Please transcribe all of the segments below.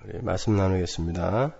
우리 말씀 나누겠습니다.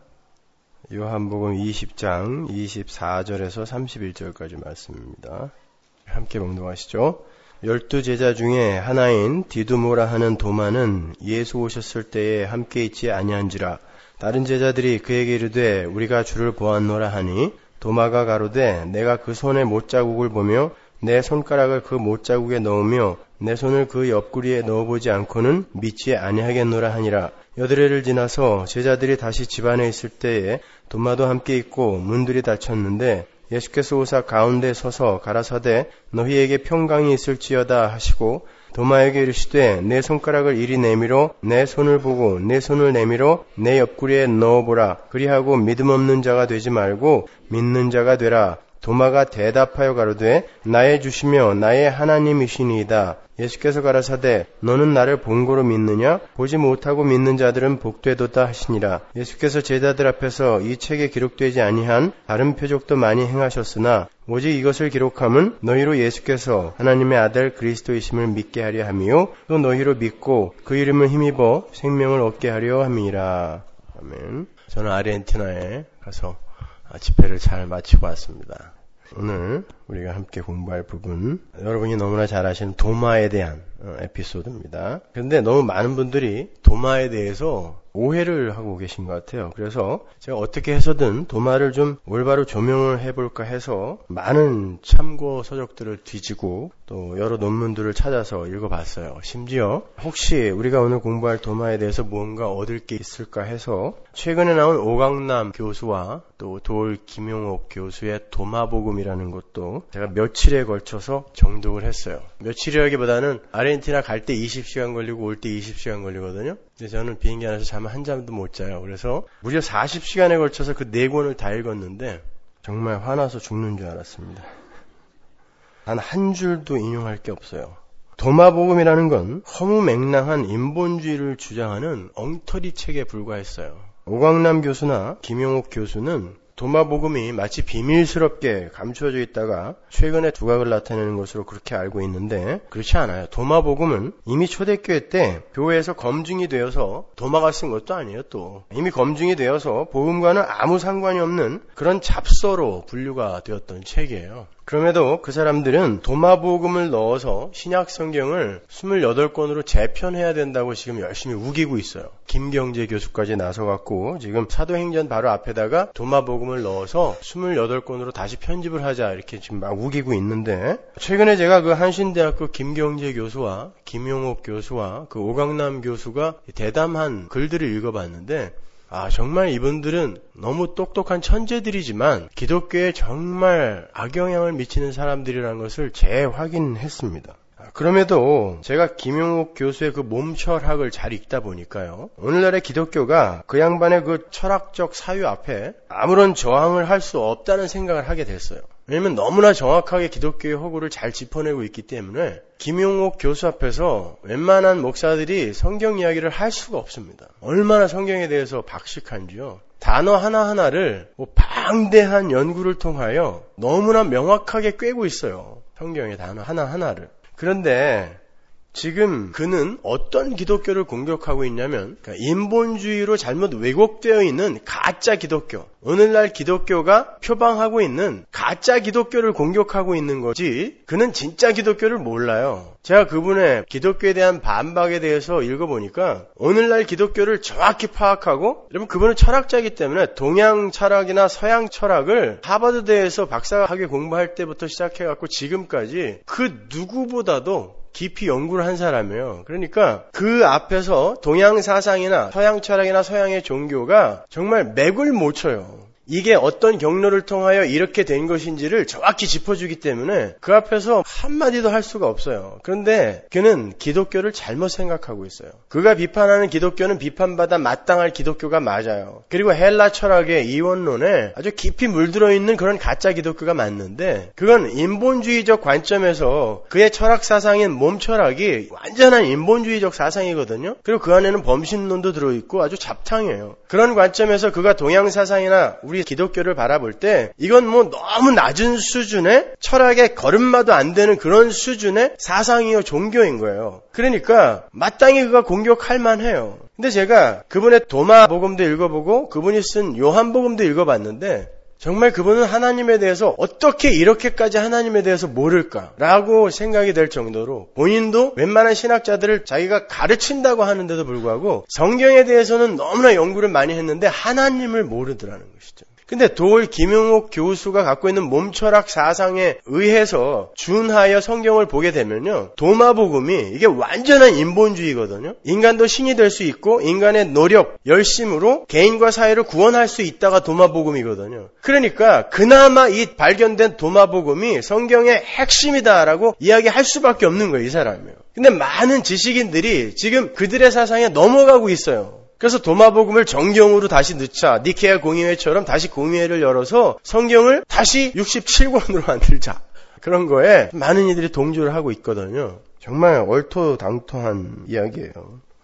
요한복음 20장 24절에서 31절까지 말씀입니다. 함께 봉독하시죠. 12제자 중에 하나인 디두모라 하는 도마는 예수 오셨을 때에 함께 있지 아니한지라. 다른 제자들이 그에게 이르되 우리가 주를 보았노라 하니 도마가 가로되 내가 그 손의 못자국을 보며 내 손가락을 그 못자국에 넣으며 내 손을 그 옆구리에 넣어보지 않고는 믿지 아니하겠노라 하니라. 여드레를 지나서 제자들이 다시 집안에 있을 때에 도마도 함께 있고 문들이 닫혔는데 예수께서 오사 가운데 서서 가라사대 너희에게 평강이 있을지어다 하시고 도마에게 이르시되 내 손가락을 이리 내밀어 내 손을 보고 내 손을 내밀어 내 옆구리에 넣어보라. 그리하고 믿음 없는 자가 되지 말고 믿는 자가 되라. 도마가 대답하여 가로되 나의 주시며 나의 하나님이시니이다. 예수께서 가라사대 너는 나를 본고로 믿느냐? 보지 못하고 믿는 자들은 복되도다 하시니라. 예수께서 제자들 앞에서 이 책에 기록되지 아니한 다른 표적도 많이 행하셨으나 오직 이것을 기록함은 너희로 예수께서 하나님의 아들 그리스도이심을 믿게 하려 함이요 또 너희로 믿고 그 이름을 힘입어 생명을 얻게 하려 함이라. 아멘. 저는 아르헨티나에 가서 집회를 잘 마치고 왔습니다. 오늘 우리가 함께 공부할 부분, 여러분이 너무나 잘 아시는 도마에 대한 에피소드입니다. 그런데 너무 많은 분들이 도마에 대해서 오해를 하고 계신 것 같아요. 그래서 제가 어떻게 해서든 도마를 좀 올바로 조명을 해볼까 해서 많은 참고 서적들을 뒤지고 또 여러 논문들을 찾아서 읽어봤어요. 심지어 혹시 우리가 오늘 공부할 도마에 대해서 무언가 얻을 게 있을까 해서 최근에 나온 오강남 교수와 또 도올 김용옥 교수의 도마복음이라는 것도 제가 며칠에 걸쳐서 정독을 했어요. 며칠이라기보다는 아르헨티나 갈 때 20시간 걸리고 올 때 20시간 걸리거든요. 근데 저는 비행기 안에서 잠을 한 잠도 못 자요. 그래서 무려 40시간에 걸쳐서 그 4권을 다 읽었는데 정말 화나서 죽는 줄 알았습니다. 단 한 줄도 인용할 게 없어요. 도마복음이라는 건 허무맹랑한 인본주의를 주장하는 엉터리 책에 불과했어요. 오광남 교수나 김용옥 교수는 도마복음이 마치 비밀스럽게 감추어져 있다가 최근에 두각을 나타내는 것으로 그렇게 알고 있는데 그렇지 않아요. 도마복음은 이미 초대교회 때 교회에서 검증이 되어서 도마가 쓴 것도 아니에요. 또 이미 검증이 되어서 복음과는 아무 상관이 없는 그런 잡서로 분류가 되었던 책이에요. 그럼에도 그 사람들은 도마복음을 넣어서 신약 성경을 28권으로 재편해야 된다고 지금 열심히 우기고 있어요. 김경재 교수까지 나서갖고 지금 사도행전 바로 앞에다가 도마복음을 넣어서 28권으로 다시 편집을 하자 이렇게 지금 막 우기고 있는데 최근에 제가 그 한신대학교 김경재 교수와 김용옥 교수와 그 오강남 교수가 대담한 글들을 읽어봤는데 정말 이분들은 너무 똑똑한 천재들이지만 기독교에 정말 악영향을 미치는 사람들이라는 것을 재확인했습니다. 그럼에도 제가 김용옥 교수의 그 몸철학을 잘 읽다 보니까요. 오늘날의 기독교가 그 양반의 그 철학적 사유 앞에 아무런 저항을 할 수 없다는 생각을 하게 됐어요. 왜냐면 너무나 정확하게 기독교의 허구를 잘 짚어내고 있기 때문에 김용옥 교수 앞에서 웬만한 목사들이 성경 이야기를 할 수가 없습니다. 얼마나 성경에 대해서 박식한지요. 단어 하나하나를 방대한 연구를 통하여 너무나 명확하게 꿰고 있어요. 성경의 단어 하나하나를. 그런데 지금 그는 어떤 기독교를 공격하고 있냐면 인본주의로 잘못 왜곡되어 있는 가짜 기독교, 오늘날 기독교가 표방하고 있는 가짜 기독교를 공격하고 있는 거지 그는 진짜 기독교를 몰라요. 제가 그분의 기독교에 대한 반박에 대해서 읽어보니까 오늘날 기독교를 정확히 파악하고 여러분 그분은 철학자이기 때문에 동양 철학이나 서양 철학을 하버드대에서 박사학위 공부할 때부터 시작해갖고 지금까지 그 누구보다도 깊이 연구를 한 사람이에요. 그러니까 그 앞에서 동양 사상이나 서양 철학이나 서양의 종교가 정말 맥을 못 쳐요. 이게 어떤 경로를 통하여 이렇게 된 것인지를 정확히 짚어주기 때문에 그 앞에서 한마디도 할 수가 없어요. 그런데 그는 기독교를 잘못 생각하고 있어요. 그가 비판하는 기독교는 비판받아 마땅할 기독교가 맞아요. 그리고 헬라 철학의 이원론에 아주 깊이 물들어 있는 그런 가짜 기독교가 맞는데 그건 인본주의적 관점에서 그의 철학 사상인 몸철학이 완전한 인본주의적 사상이거든요. 그리고 그 안에는 범신론도 들어있고 아주 잡탕이에요. 그런 관점에서 그가 동양 사상이나 우리 기독교를 바라볼 때 이건 너무 낮은 수준의 철학의 걸음마도 안 되는 그런 수준의 사상이요 종교인 거예요. 그러니까 마땅히 그가 공격할 만해요. 근데 제가 그분의 도마복음도 읽어보고 그분이 쓴 요한복음도 읽어봤는데 정말 그분은 하나님에 대해서 어떻게 이렇게까지 하나님에 대해서 모를까라고 생각이 될 정도로 본인도 웬만한 신학자들을 자기가 가르친다고 하는데도 불구하고 성경에 대해서는 너무나 연구를 많이 했는데 하나님을 모르더라는 것이죠. 근데 도올 김용옥 교수가 갖고 있는 몸철학 사상에 의해서 준하여 성경을 보게 되면요. 도마복음이 이게 완전한 인본주의거든요. 인간도 신이 될 수 있고 인간의 노력, 열심으로 개인과 사회를 구원할 수 있다가 도마복음이거든요. 그러니까 그나마 이 발견된 도마복음이 성경의 핵심이다라고 이야기할 수밖에 없는 거예요. 이 사람이요. 근데 많은 지식인들이 지금 그들의 사상에 넘어가고 있어요. 그래서 도마복음을 정경으로 다시 넣자. 니케아 공의회처럼 다시 공의회를 열어서 성경을 다시 67권으로 만들자. 그런 거에 많은 이들이 동조를 하고 있거든요. 정말 얼토당토한 이야기예요.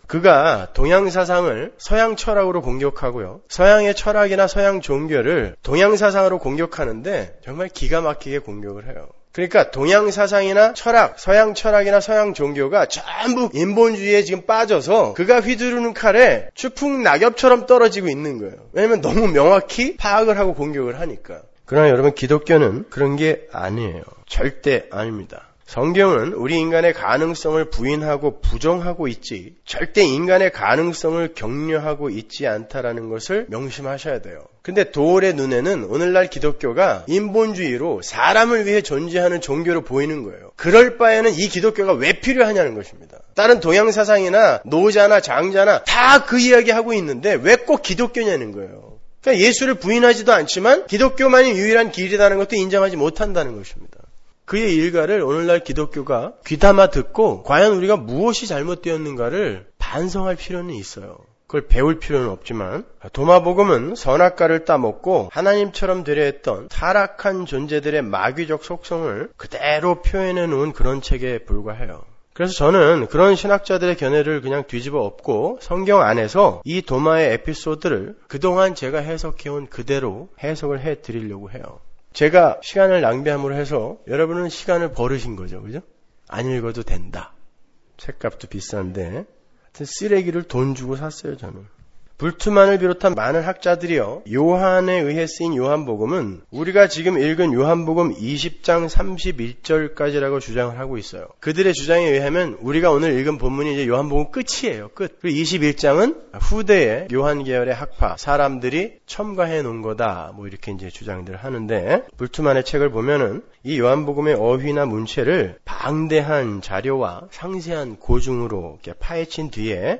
그가 동양 사상을 서양 철학으로 공격하고요. 서양의 철학이나 서양 종교를 동양 사상으로 공격하는데 정말 기가 막히게 공격을 해요. 그러니까 동양 사상이나 철학, 서양 철학이나 서양 종교가 전부 인본주의에 지금 빠져서 그가 휘두르는 칼에 추풍 낙엽처럼 떨어지고 있는 거예요. 왜냐하면 너무 명확히 파악을 하고 공격을 하니까. 그러나 여러분 기독교는 그런 게 아니에요. 절대 아닙니다. 성경은 우리 인간의 가능성을 부인하고 부정하고 있지 절대 인간의 가능성을 격려하고 있지 않다라는 것을 명심하셔야 돼요. 근데 도올의 눈에는 오늘날 기독교가 인본주의로 사람을 위해 존재하는 종교로 보이는 거예요. 그럴 바에는 이 기독교가 왜 필요하냐는 것입니다. 다른 동양 사상이나 노자나 장자나 다 그 이야기 하고 있는데 왜 꼭 기독교냐는 거예요. 그러니까 예수를 부인하지도 않지만 기독교만이 유일한 길이라는 것도 인정하지 못한다는 것입니다. 그의 일가를 오늘날 기독교가 귀담아 듣고 과연 우리가 무엇이 잘못되었는가를 반성할 필요는 있어요. 그걸 배울 필요는 없지만 도마복음은 선악과를 따먹고 하나님처럼 되려 했던 타락한 존재들의 마귀적 속성을 그대로 표현해 놓은 그런 책에 불과해요. 그래서 저는 그런 신학자들의 견해를 그냥 뒤집어 엎고 성경 안에서 이 도마의 에피소드를 그동안 제가 해석해온 그대로 해석을 해드리려고 해요. 제가 시간을 낭비함으로 해서 여러분은 시간을 버르신 거죠. 그죠? 안 읽어도 된다. 책값도 비싼데 하여튼 쓰레기를 돈 주고 샀어요. 저는. 불투만을 비롯한 많은 학자들이요. 요한에 의해 쓰인 요한복음은 우리가 지금 읽은 요한복음 20장 31절까지라고 주장을 하고 있어요. 그들의 주장에 의하면 우리가 오늘 읽은 본문이 이제 요한복음 끝이에요. 끝. 그리고 21장은 후대의 요한 계열의 학파 사람들이 첨가해 놓은 거다. 뭐 이렇게 이제 주장들을 하는데 불투만의 책을 보면은 이 요한복음의 어휘나 문체를 방대한 자료와 상세한 고증으로 이렇게 파헤친 뒤에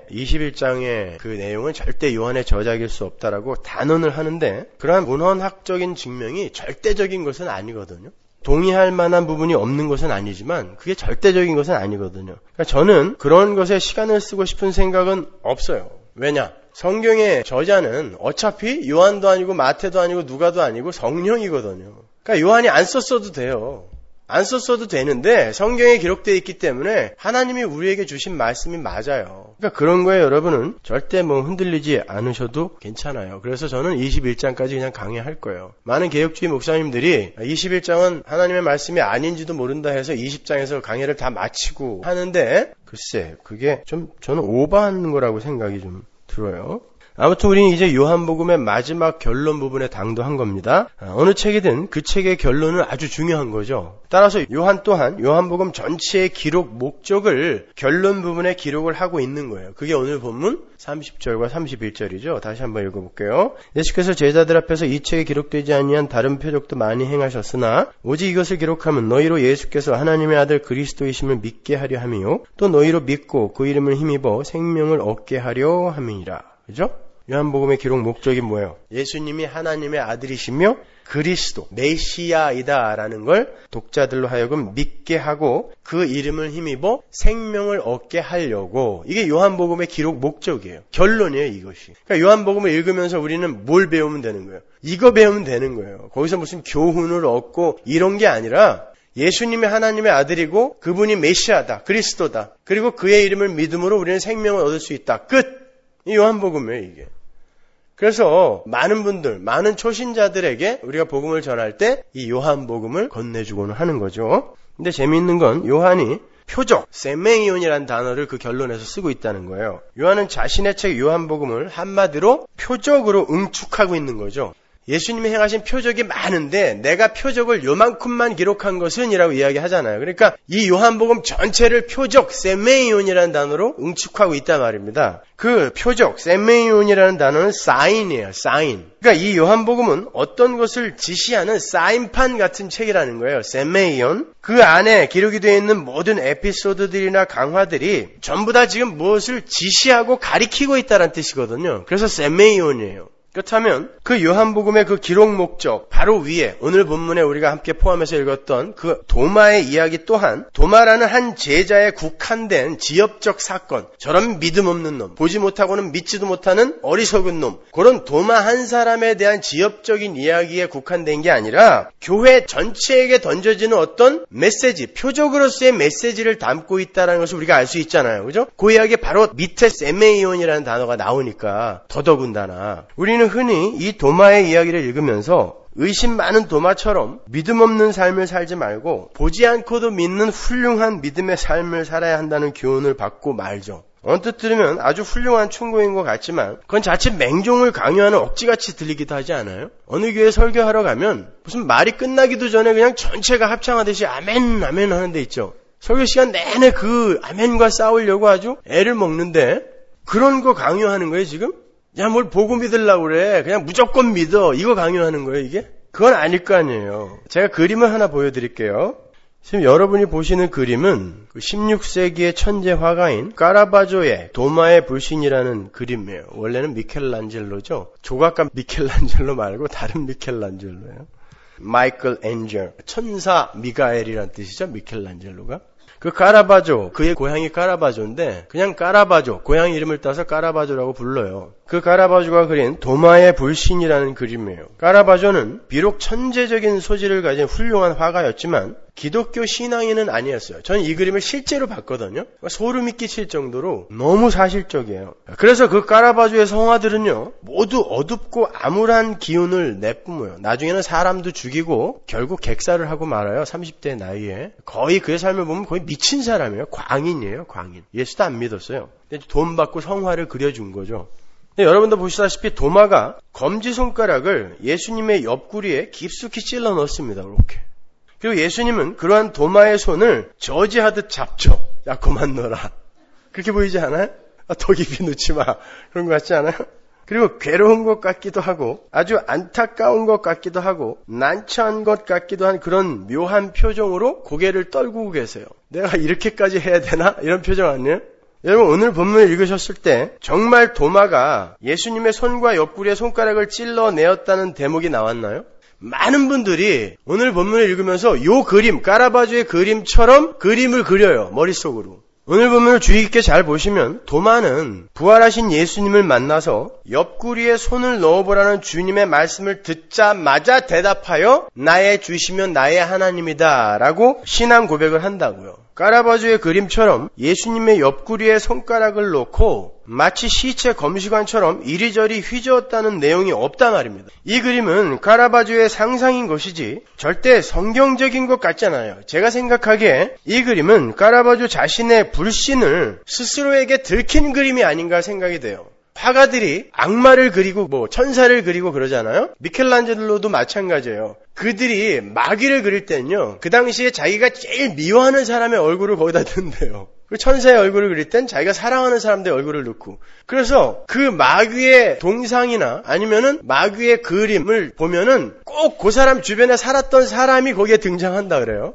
21장의 그 내용은 절대 요한의 저작일 수 없다라고 단언을 하는데 그러한 문헌학적인 증명이 절대적인 것은 아니거든요. 동의할 만한 부분이 없는 것은 아니지만 그게 절대적인 것은 아니거든요. 그러니까 저는 그런 것에 시간을 쓰고 싶은 생각은 없어요. 왜냐? 성경의 저자는 어차피 요한도 아니고 마태도 아니고 누가도 아니고 성령이거든요. 그러니까 요한이 안 썼어도 돼요. 안 썼어도 되는데 성경에 기록되어 있기 때문에 하나님이 우리에게 주신 말씀이 맞아요. 그러니까 그런 거에 여러분은 절대 흔들리지 않으셔도 괜찮아요. 그래서 저는 21장까지 그냥 강의할 거예요. 많은 개혁주의 목사님들이 21장은 하나님의 말씀이 아닌지도 모른다 해서 20장에서 강의를 다 마치고 하는데 글쎄 그게 좀 저는 오버하는 거라고 생각이 좀 들어요. 아무튼 우리는 이제 요한복음의 마지막 결론 부분에 당도한 겁니다. 어느 책이든 그 책의 결론은 아주 중요한 거죠. 따라서 요한 또한 요한복음 전체의 기록 목적을 결론 부분에 기록을 하고 있는 거예요. 그게 오늘 본문 30절과 31절이죠. 다시 한번 읽어볼게요. 예수께서 제자들 앞에서 이 책에 기록되지 아니한 다른 표적도 많이 행하셨으나 오직 이것을 기록하면 너희로 예수께서 하나님의 아들 그리스도이심을 믿게 하려 함이요 또 너희로 믿고 그 이름을 힘입어 생명을 얻게 하려 함이니라. 그죠? 요한복음의 기록 목적이 뭐예요? 예수님이 하나님의 아들이시며 그리스도, 메시아이다라는 걸 독자들로 하여금 믿게 하고 그 이름을 힘입어 생명을 얻게 하려고 이게 요한복음의 기록 목적이에요. 결론이에요, 이것이. 그러니까 요한복음을 읽으면서 우리는 뭘 배우면 되는 거예요? 이거 배우면 되는 거예요. 거기서 무슨 교훈을 얻고 이런 게 아니라 예수님이 하나님의 아들이고 그분이 메시아다, 그리스도다. 그리고 그의 이름을 믿음으로 우리는 생명을 얻을 수 있다. 끝! 이 요한복음이에요, 이게. 그래서 많은 분들, 많은 초신자들에게 우리가 복음을 전할 때 이 요한복음을 건네주고는 하는 거죠. 근데 재미있는 건 요한이 표적, 세메이온이라는 단어를 그 결론에서 쓰고 있다는 거예요. 요한은 자신의 책 요한복음을 한마디로 표적으로 응축하고 있는 거죠. 예수님이 행하신 표적이 많은데 내가 표적을 요만큼만 기록한 것은 이라고 이야기하잖아요. 그러니까 이 요한복음 전체를 표적, 세메이온이라는 단어로 응축하고 있단 말입니다. 그 표적, 세메이온이라는 단어는 사인이에요. 사인. 그러니까 이 요한복음은 어떤 것을 지시하는 사인판 같은 책이라는 거예요. 세메이온. 그 안에 기록이 되어 있는 모든 에피소드들이나 강화들이 전부 다 지금 무엇을 지시하고 가리키고 있다는 뜻이거든요. 그래서 세메이온이에요. 그렇다면 그 요한복음의 그 기록 목적 바로 위에 오늘 본문에 우리가 함께 포함해서 읽었던 그 도마의 이야기 또한 도마라는 한 제자에 국한된 지역적 사건, 저런 믿음 없는 놈, 보지 못하고는 믿지도 못하는 어리석은 놈, 그런 도마 한 사람에 대한 지역적인 이야기에 국한된 게 아니라 교회 전체에게 던져지는 어떤 메시지, 표적으로서의 메시지를 담고 있다는 것을 우리가 알 수 있잖아요. 그죠? 그 이야기 바로 밑에 세메이온이라는 단어가 나오니까 더더군다나 우리는 흔히 이 도마의 이야기를 읽으면서 의심 많은 도마처럼 믿음 없는 삶을 살지 말고 보지 않고도 믿는 훌륭한 믿음의 삶을 살아야 한다는 교훈을 받고 말죠. 언뜻 들으면 아주 훌륭한 충고인 것 같지만 그건 자칫 맹종을 강요하는 억지같이 들리기도 하지 않아요? 어느 교회 설교하러 가면 무슨 말이 끝나기도 전에 그냥 전체가 합창하듯이 아멘 아멘 하는 데 있죠. 설교 시간 내내 그 아멘과 싸우려고 아주 애를 먹는데 그런 거 강요하는 거예요 지금? 야, 뭘 보고 믿으려고 그래. 그냥 무조건 믿어. 이거 강요하는 거예요, 이게? 그건 아닐 거 아니에요. 제가 그림을 하나 보여드릴게요. 지금 여러분이 보시는 그림은 그 16세기의 천재 화가인 까라바조의 도마의 불신이라는 그림이에요. 원래는 미켈란젤로죠. 조각가 미켈란젤로 말고 다른 미켈란젤로예요. 마이클 엔젤, 천사 미가엘이라는 뜻이죠, 미켈란젤로가. 그 까라바조, 그의 고향이 까라바조인데 그냥 까라바조, 고향 이름을 따서 까라바조라고 불러요. 그 까라바조가 그린 도마의 불신이라는 그림이에요. 까라바조는 비록 천재적인 소질을 가진 훌륭한 화가였지만 기독교 신앙인은 아니었어요. 저는 이 그림을 실제로 봤거든요. 소름이 끼칠 정도로 너무 사실적이에요. 그래서 그 까라바조의 성화들은요, 모두 어둡고 암울한 기운을 내뿜어요. 나중에는 사람도 죽이고 결국 객사를 하고 말아요. 30대 나이에. 거의 그의 삶을 보면 거의 미친 사람이에요. 광인이에요. 광인. 예수도 안 믿었어요. 돈 받고 성화를 그려준 거죠. 여러분도 보시다시피 도마가 검지손가락을 예수님의 옆구리에 깊숙이 찔러 넣습니다. 이렇게. 그리고 예수님은 그러한 도마의 손을 저지하듯 잡죠. 야, 그만 넣어라. 그렇게 보이지 않아요? 더 깊이 넣지 마. 그런 것 같지 않아요? 그리고 괴로운 것 같기도 하고 아주 안타까운 것 같기도 하고 난처한 것 같기도 한 그런 묘한 표정으로 고개를 떨구고 계세요. 내가 이렇게까지 해야 되나? 이런 표정 아니에요? 여러분 오늘 본문을 읽으셨을 때 정말 도마가 예수님의 손과 옆구리에 손가락을 찔러내었다는 대목이 나왔나요? 많은 분들이 오늘 본문을 읽으면서 요 그림, 까라바조의 그림처럼 그림을 그려요. 머릿속으로. 오늘 본문을 주의 깊게 잘 보시면 도마는 부활하신 예수님을 만나서 옆구리에 손을 넣어보라는 주님의 말씀을 듣자마자 대답하여 나의 주시면 나의 하나님이다 라고 신앙 고백을 한다고요. 까라바조의 그림처럼 예수님의 옆구리에 손가락을 놓고 마치 시체 검시관처럼 이리저리 휘저었다는 내용이 없단 말입니다. 이 그림은 까라바조의 상상인 것이지 절대 성경적인 것 같잖아요. 제가 생각하기에 이 그림은 까라바조 자신의 불신을 스스로에게 들킨 그림이 아닌가 생각이 돼요. 화가들이 악마를 그리고 천사를 그리고 그러잖아요. 미켈란젤로도 마찬가지예요. 그들이 마귀를 그릴 때는요, 그 당시에 자기가 제일 미워하는 사람의 얼굴을 거기다 넣는데요. 그 천사의 얼굴을 그릴 땐 자기가 사랑하는 사람들의 얼굴을 넣고, 그래서 그 마귀의 동상이나 아니면은 마귀의 그림을 보면은 꼭 그 사람 주변에 살았던 사람이 거기에 등장한다 그래요.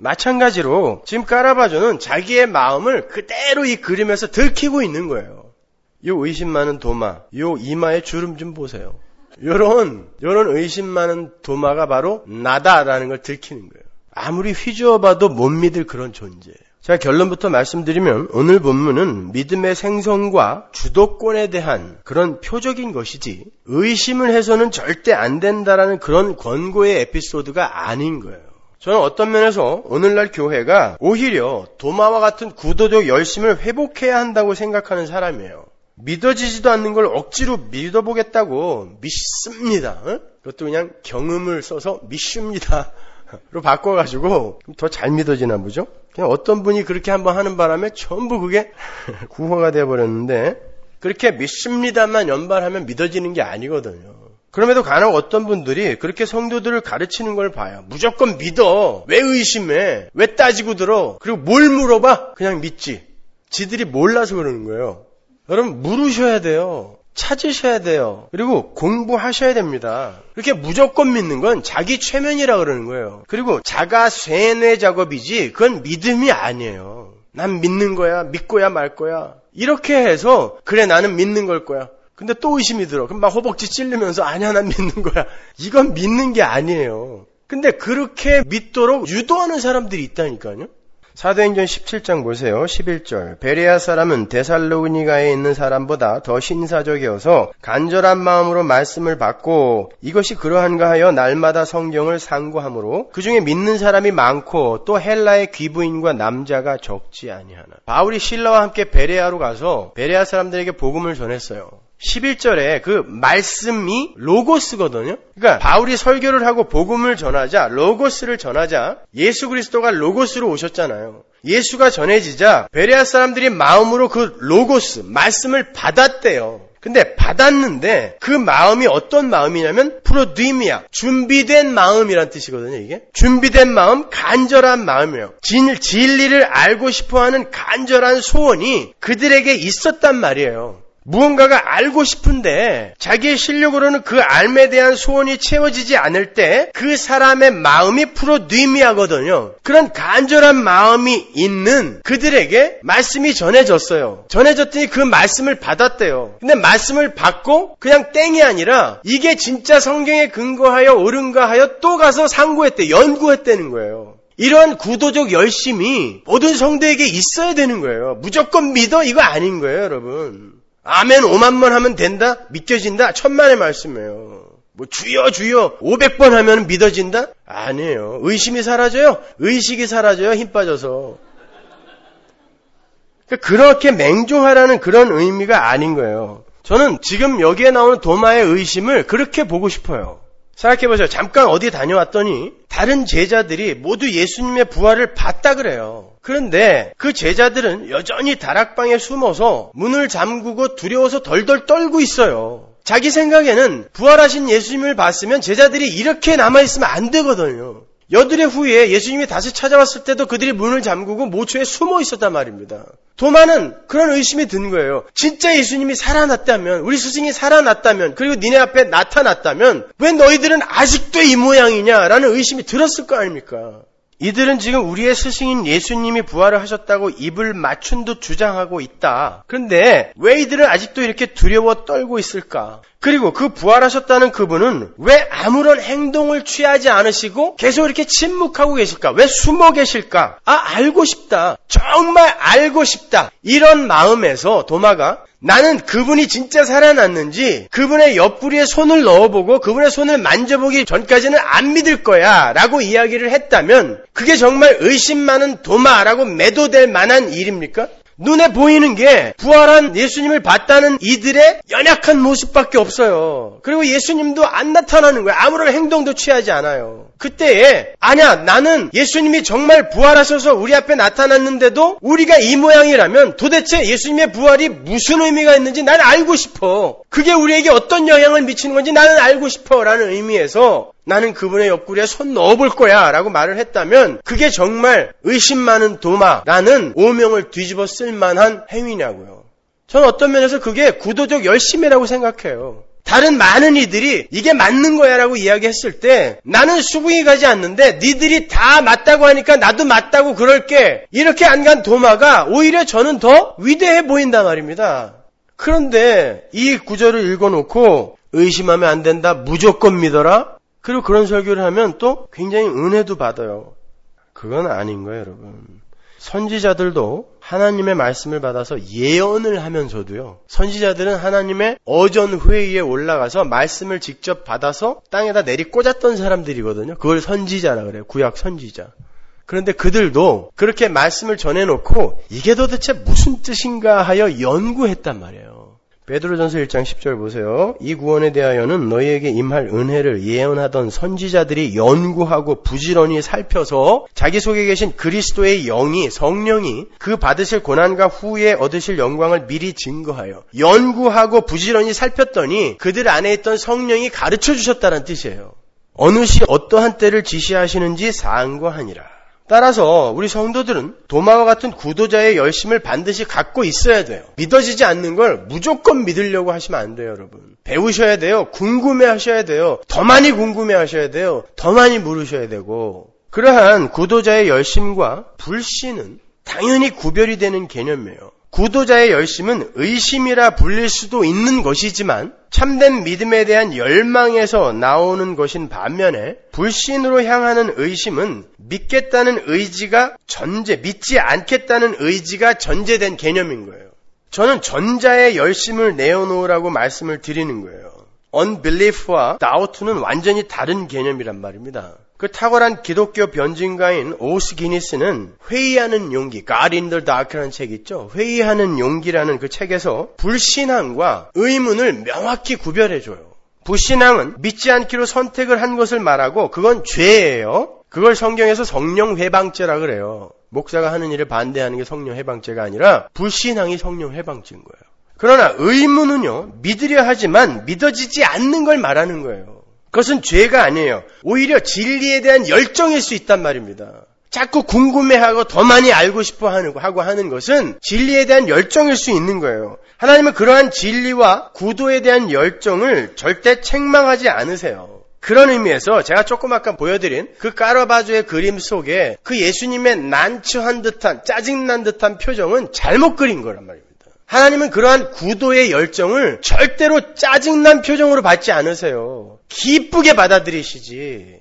마찬가지로 지금 까라바조는 자기의 마음을 그대로 이 그림에서 들키고 있는 거예요. 요 의심 많은 도마, 요 이마에 주름 좀 보세요. 요런 의심 많은 도마가 바로 나다라는 걸 들키는 거예요. 아무리 휘저어봐도 못 믿을 그런 존재예요. 자, 결론부터 말씀드리면 오늘 본문은 믿음의 생성과 주도권에 대한 그런 표적인 것이지 의심을 해서는 절대 안 된다라는 그런 권고의 에피소드가 아닌 거예요. 저는 어떤 면에서 오늘날 교회가 오히려 도마와 같은 구도적 열심을 회복해야 한다고 생각하는 사람이에요. 믿어지지도 않는 걸 억지로 믿어보겠다고 믿습니다. 그것도 그냥 경음을 써서 믿습니다. 로 바꿔가지고 더 잘 믿어지나 보죠? 그냥 어떤 분이 그렇게 한번 하는 바람에 전부 그게 구호가 되어버렸는데 그렇게 믿습니다만 연발하면 믿어지는 게 아니거든요. 그럼에도 간혹 어떤 분들이 그렇게 성도들을 가르치는 걸 봐요. 무조건 믿어. 왜 의심해? 왜 따지고 들어? 그리고 뭘 물어봐? 그냥 믿지. 지들이 몰라서 그러는 거예요. 여러분 물으셔야 돼요. 찾으셔야 돼요. 그리고 공부하셔야 됩니다. 그렇게 무조건 믿는 건 자기 최면이라 그러는 거예요. 그리고 자가 쇠뇌 작업이지 그건 믿음이 아니에요. 난 믿는 거야. 믿고야 말 거야. 이렇게 해서 그래 나는 믿는 걸 거야. 근데 또 의심이 들어. 그럼 막 허벅지 찔리면서 아니야 난 믿는 거야. 이건 믿는 게 아니에요. 근데 그렇게 믿도록 유도하는 사람들이 있다니까요. 사도행전 17장 보세요. 11절. 베레아 사람은 데살로니가에 있는 사람보다 더 신사적이어서 간절한 마음으로 말씀을 받고 이것이 그러한가 하여 날마다 성경을 상고하므로 그중에 믿는 사람이 많고 또 헬라의 귀부인과 남자가 적지 아니하나. 바울이 실라와 함께 베레아로 가서 베레아 사람들에게 복음을 전했어요. 11절에 그 말씀이 로고스거든요. 그러니까 바울이 설교를 하고 복음을 전하자, 로고스를 전하자 예수 그리스도가 로고스로 오셨잖아요. 예수가 전해지자 베레아 사람들이 마음으로 그 로고스, 말씀을 받았대요. 근데 받았는데 그 마음이 어떤 마음이냐면 프로디미아, 준비된 마음이란 뜻이거든요. 이게 준비된 마음, 간절한 마음이에요. 진리를 알고 싶어하는 간절한 소원이 그들에게 있었단 말이에요. 무언가가 알고 싶은데 자기의 실력으로는 그 알에 대한 소원이 채워지지 않을 때 그 사람의 마음이 프로디미아거든요. 그런 간절한 마음이 있는 그들에게 말씀이 전해졌어요. 전해졌더니 그 말씀을 받았대요. 근데 말씀을 받고 그냥 땡이 아니라 이게 진짜 성경에 근거하여 옳은가 하여 또 가서 상고했대, 연구했다는 거예요. 이런 구도적 열심이 모든 성도에게 있어야 되는 거예요. 무조건 믿어 이거 아닌 거예요, 여러분. 아멘 5만 번 하면 된다? 믿겨진다? 천만의 말씀이에요. 뭐 주여 500번 하면 믿어진다? 아니에요. 의심이 사라져요? 의식이 사라져요? 힘 빠져서. 그렇게 맹종하라는 그런 의미가 아닌 거예요. 저는 지금 여기에 나오는 도마의 의심을 그렇게 보고 싶어요. 생각해보세요. 잠깐 어디 다녀왔더니 다른 제자들이 모두 예수님의 부활을 봤다 그래요. 그런데 그 제자들은 여전히 다락방에 숨어서 문을 잠그고 두려워서 덜덜 떨고 있어요. 자기 생각에는 부활하신 예수님을 봤으면 제자들이 이렇게 남아있으면 안 되거든요. 여드레 후에 예수님이 다시 찾아왔을 때도 그들이 문을 잠그고 모초에 숨어 있었단 말입니다. 도마는 그런 의심이 든 거예요. 진짜 예수님이 살아났다면, 우리 스승이 살아났다면, 그리고 니네 앞에 나타났다면 왜 너희들은 아직도 이 모양이냐라는 의심이 들었을 거 아닙니까? 이들은 지금 우리의 스승인 예수님이 부활을 하셨다고 입을 맞춘 듯 주장하고 있다. 그런데 왜 이들은 아직도 이렇게 두려워 떨고 있을까? 그리고 그 부활하셨다는 그분은 왜 아무런 행동을 취하지 않으시고 계속 이렇게 침묵하고 계실까? 왜 숨어 계실까? 알고 싶다. 정말 알고 싶다. 이런 마음에서 도마가 나는 그분이 진짜 살아났는지 그분의 옆구리에 손을 넣어보고 그분의 손을 만져보기 전까지는 안 믿을 거야 라고 이야기를 했다면 그게 정말 의심 많은 도마라고 매도될 만한 일입니까? 눈에 보이는 게 부활한 예수님을 봤다는 이들의 연약한 모습밖에 없어요. 그리고 예수님도 안 나타나는 거예요. 아무런 행동도 취하지 않아요. 그때에 아니야 나는 예수님이 정말 부활하셔서 우리 앞에 나타났는데도 우리가 이 모양이라면 도대체 예수님의 부활이 무슨 의미가 있는지 나는 알고 싶어. 그게 우리에게 어떤 영향을 미치는 건지 나는 알고 싶어 라는 의미에서 나는 그분의 옆구리에 손 넣어볼 거야 라고 말을 했다면 그게 정말 의심 많은 도마라는 오명을 뒤집어 쓸 만한 행위냐고요. 저는 어떤 면에서 그게 구도적 열심이라고 생각해요. 다른 많은 이들이 이게 맞는 거야 라고 이야기했을 때 나는 수긍이 가지 않는데 니들이 다 맞다고 하니까 나도 맞다고 그럴게. 이렇게 안 간 도마가 오히려 저는 더 위대해 보인단 말입니다. 그런데 이 구절을 읽어놓고 의심하면 안 된다. 무조건 믿어라. 그리고 그런 설교를 하면 또 굉장히 은혜도 받아요. 그건 아닌 거예요, 여러분. 선지자들도 하나님의 말씀을 받아서 예언을 하면서도요. 선지자들은 하나님의 어전회의에 올라가서 말씀을 직접 받아서 땅에다 내리 꽂았던 사람들이거든요. 그걸 선지자라 그래요. 구약 선지자. 그런데 그들도 그렇게 말씀을 전해놓고 이게 도대체 무슨 뜻인가 하여 연구했단 말이에요. 베드로전서 1장 10절 보세요. 이 구원에 대하여는 너희에게 임할 은혜를 예언하던 선지자들이 연구하고 부지런히 살펴서 자기 속에 계신 그리스도의 영이 성령이 그 받으실 고난과 후에 얻으실 영광을 미리 증거하여 연구하고 부지런히 살폈더니 그들 안에 있던 성령이 가르쳐 주셨다는 뜻이에요. 어느 시 어떠한 때를 지시하시는지 상고하니라. 따라서 우리 성도들은 도마와 같은 구도자의 열심을 반드시 갖고 있어야 돼요. 믿어지지 않는 걸 무조건 믿으려고 하시면 안 돼요, 여러분. 배우셔야 돼요. 궁금해하셔야 돼요. 더 많이 궁금해하셔야 돼요. 더 많이 물으셔야 되고. 그러한 구도자의 열심과 불신은 당연히 구별이 되는 개념이에요. 구도자의 열심은 의심이라 불릴 수도 있는 것이지만 참된 믿음에 대한 열망에서 나오는 것인 반면에 불신으로 향하는 의심은 믿겠다는 의지가 믿지 않겠다는 의지가 전제된 개념인 거예요. 저는 전자의 열심을 내어놓으라고 말씀을 드리는 거예요. unbelief와 doubt는 완전히 다른 개념이란 말입니다. 그 탁월한 기독교 변증가인 오스 기니스는 회의하는 용기, God in the Dark라는 책 있죠. 회의하는 용기라는 그 책에서 불신앙과 의문을 명확히 구별해줘요. 불신앙은 믿지 않기로 선택을 한 것을 말하고 그건 죄예요. 그걸 성경에서 성령 회방죄라 그래요. 목사가 하는 일을 반대하는 게 성령 회방죄가 아니라 불신앙이 성령 회방죄인 거예요. 그러나 의문은요, 믿으려 하지만 믿어지지 않는 걸 말하는 거예요. 그것은 죄가 아니에요. 오히려 진리에 대한 열정일 수 있단 말입니다. 자꾸 궁금해하고 더 많이 알고 싶어 하는 것은 진리에 대한 열정일 수 있는 거예요. 하나님은 그러한 진리와 구도에 대한 열정을 절대 책망하지 않으세요. 그런 의미에서 제가 조금 아까 보여드린 그 까라바조의 그림 속에 그 예수님의 난처한 듯한 짜증난 듯한 표정은 잘못 그린 거란 말입니다. 하나님은 그러한 구도의 열정을 절대로 짜증난 표정으로 받지 않으세요. 기쁘게 받아들이시지.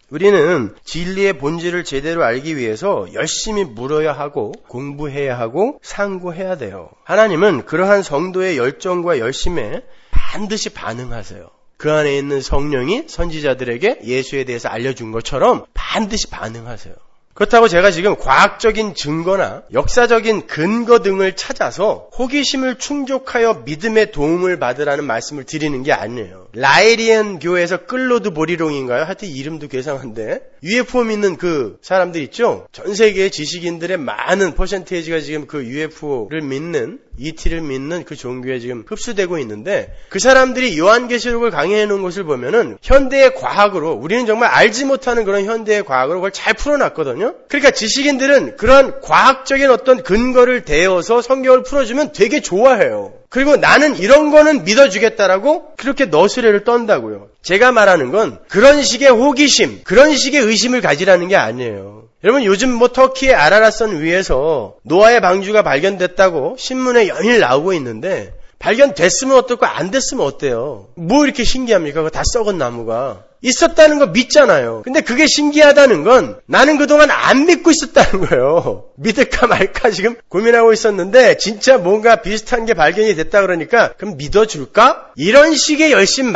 우리는 진리의 본질을 제대로 알기 위해서 열심히 물어야 하고 공부해야 하고 상고해야 돼요. 하나님은 그러한 성도의 열정과 열심에 반드시 반응하세요. 그 안에 있는 성령이 선지자들에게 예수에 대해서 알려준 것처럼 반드시 반응하세요. 그렇다고 제가 지금 과학적인 증거나 역사적인 근거 등을 찾아서 호기심을 충족하여 믿음의 도움을 받으라는 말씀을 드리는 게 아니에요. 라이리안 교회에서 클로드 보리롱인가요? 하여튼 이름도 괴상한데 UFO 믿는 그 사람들 있죠? 전 세계의 지식인들의 많은 퍼센테이지가 지금 그 UFO를 믿는 ET를 믿는 그 종교에 지금 흡수되고 있는데 그 사람들이 요한계시록을 강의해 놓은 것을 보면은 현대의 과학으로 우리는 정말 알지 못하는 그런 현대의 과학으로 그걸 잘 풀어놨거든요. 그러니까 지식인들은 그런 과학적인 어떤 근거를 대어서 성경을 풀어주면 되게 좋아해요. 그리고 나는 이런 거는 믿어주겠다라고 그렇게 너스레를 떤다고요. 제가 말하는 건 그런 식의 호기심, 그런 식의 의심을 가지라는 게 아니에요. 여러분 요즘 터키의 아라랏산 위에서 노아의 방주가 발견됐다고 신문에 연일 나오고 있는데 발견됐으면 어떻고 안 됐으면 어때요? 뭐 이렇게 신기합니까? 그거 다 썩은 나무가. 있었다는 거 믿잖아요. 근데 그게 신기하다는 건 나는 그동안 안 믿고 있었다는 거예요. 믿을까 말까 지금 고민하고 있었는데 진짜 뭔가 비슷한 게 발견이 됐다 그러니까 그럼 믿어줄까? 이런 식의 열심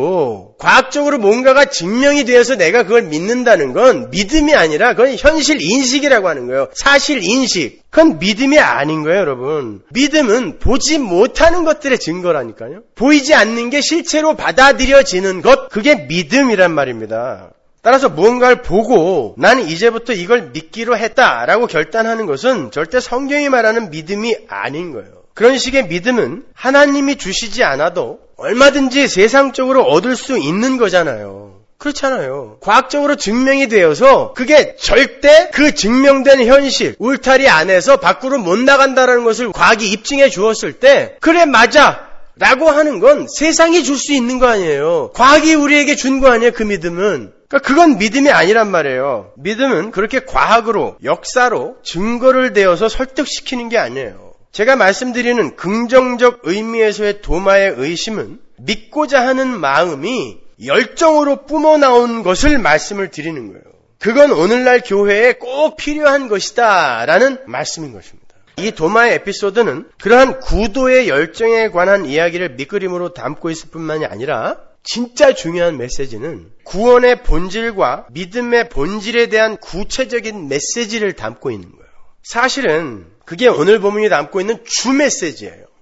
말고 과학적으로 뭔가가 증명이 되어서 내가 그걸 믿는다는 건 믿음이 아니라 그건 현실 인식이라고 하는 거예요. 사실 인식. 그건 믿음이 아닌 거예요, 여러분. 믿음은 보지 못하는 것들의 증거라니까요. 보이지 않는 게 실체로 받아들여지는 것, 그게 믿음이란 말입니다. 따라서 무언가를 보고 나는 이제부터 이걸 믿기로 했다라고 결단하는 것은 절대 성경이 말하는 믿음이 아닌 거예요. 그런 식의 믿음은 하나님이 주시지 않아도 얼마든지 세상적으로 얻을 수 있는 거잖아요. 그렇잖아요. 과학적으로 증명이 되어서 그게 절대 그 증명된 현실, 울타리 안에서 밖으로 못 나간다는 것을 과학이 입증해 주었을 때 그래 맞아 라고 하는 건 세상이 줄 수 있는 거 아니에요. 과학이 우리에게 준 거 아니에요. 그 믿음은. 그러니까 그건 믿음이 아니란 말이에요. 믿음은 그렇게 과학으로 역사로 증거를 대어서 설득시키는 게 아니에요. 제가 말씀드리는 긍정적 의미에서의 도마의 의심은 믿고자 하는 마음이 열정으로 뿜어나온 것을 말씀을 드리는 거예요. 그건 오늘날 교회에 꼭 필요한 것이다 라는 말씀인 것입니다. 이 도마의 에피소드는 그러한 구도의 열정에 관한 이야기를 밑그림으로 담고 있을 뿐만이 아니라 진짜 중요한 메시지는 구원의 본질과 믿음의 본질에 대한 구체적인 메시지를 담고 있는 거예요. 사실은 그게 오늘 본문이 담고 있는 주 메시지예요.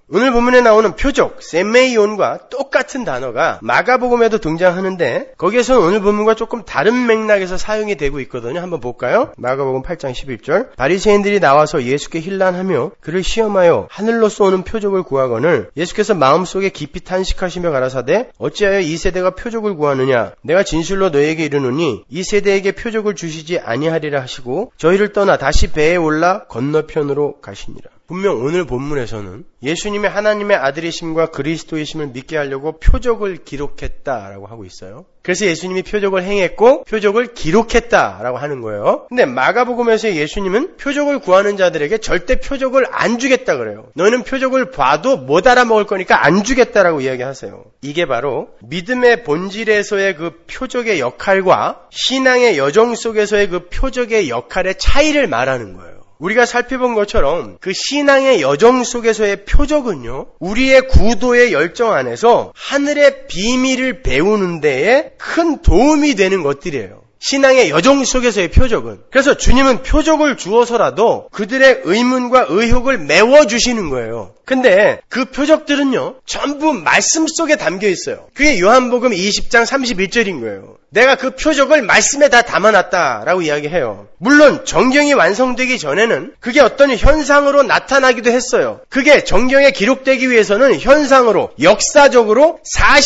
오늘 본문에 나오는 표적, 세메이온과 똑같은 단어가 마가복음에도 등장하는데 거기에서는 오늘 본문과 조금 다른 맥락에서 사용이 되고 있거든요. 한번 볼까요? 마가복음 8장 11절. 바리새인들이 나와서 예수께 힐난하며 그를 시험하여 하늘로서 오는 표적을 구하거늘 예수께서 마음속에 깊이 탄식하시며 가라사대 어찌하여 이 세대가 표적을 구하느냐 내가 진실로 너희에게 이르노니 이 세대에게 표적을 주시지 아니하리라 하시고 저희를 떠나 다시 배에 올라 건너편으로 가시니라. 분명 오늘 본문에서는 예수님의 하나님의 아들이심과 그리스도이심을 믿게 하려고 표적을 기록했다라고 하고 있어요. 그래서 예수님이 표적을 행했고 표적을 기록했다라고 하는 거예요. 근데 마가복음에서 예수님은 표적을 구하는 자들에게 절대 표적을 안 주겠다 그래요. 너희는 표적을 봐도 못 알아먹을 거니까 안 주겠다라고 이야기하세요. 이게 바로 믿음의 본질에서의 그 표적의 역할과 신앙의 여정 속에서의 그 표적의 역할의 차이를 말하는 거예요. 우리가 살펴본 것처럼 그 신앙의 여정 속에서의 표적은요, 우리의 구도의 열정 안에서 하늘의 비밀을 배우는 데에 큰 도움이 되는 것들이에요. 신앙의 여정 속에서의 표적은. 그래서 주님은 표적을 주어서라도 그들의 의문과 의혹을 메워주시는 거예요. 근데 그 표적들은요, 전부 말씀 속에 담겨 있어요. 그게 요한복음 20장 31절인 거예요. 내가 그 표적을 말씀에 다 담아놨다라고 이야기해요. 물론 정경이 완성되기 전에는 그게 어떤 현상으로 나타나기도 했어요. 그게 정경에 기록되기 위해서는 현상으로, 역사적으로,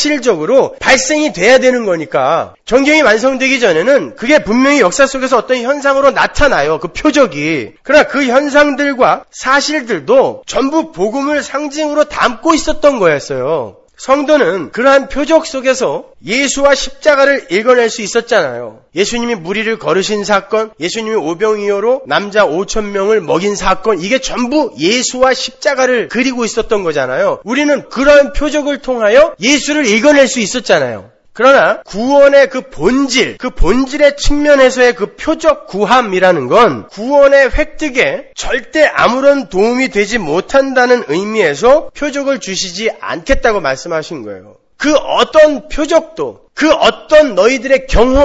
사실적으로 발생이 돼야 되는 거니까 정경이 완성되기 전에는 그게 분명히 역사 속에서 어떤 현상으로 나타나요. 그 표적이. 그러나 그 현상들과 사실들도 전부 복음을 상징으로 담고 있었던 거였어요. 성도는 그러한 표적 속에서 예수와 십자가를 읽어낼 수 있었잖아요. 예수님이 무리를 걸으신 사건, 예수님이 오병이어로 남자 5,000명을 먹인 사건, 이게 전부 예수와 십자가를 그리고 있었던 거잖아요. 우리는 그러한 표적을 통하여 예수를 읽어낼 수 있었잖아요. 그러나 구원의 그 본질, 그 본질의 측면에서의 그 표적 구함이라는 건 구원의 획득에 절대 아무런 도움이 되지 못한다는 의미에서 표적을 주시지 않겠다고 말씀하신 거예요. 그 어떤 표적도, 그 어떤 너희들의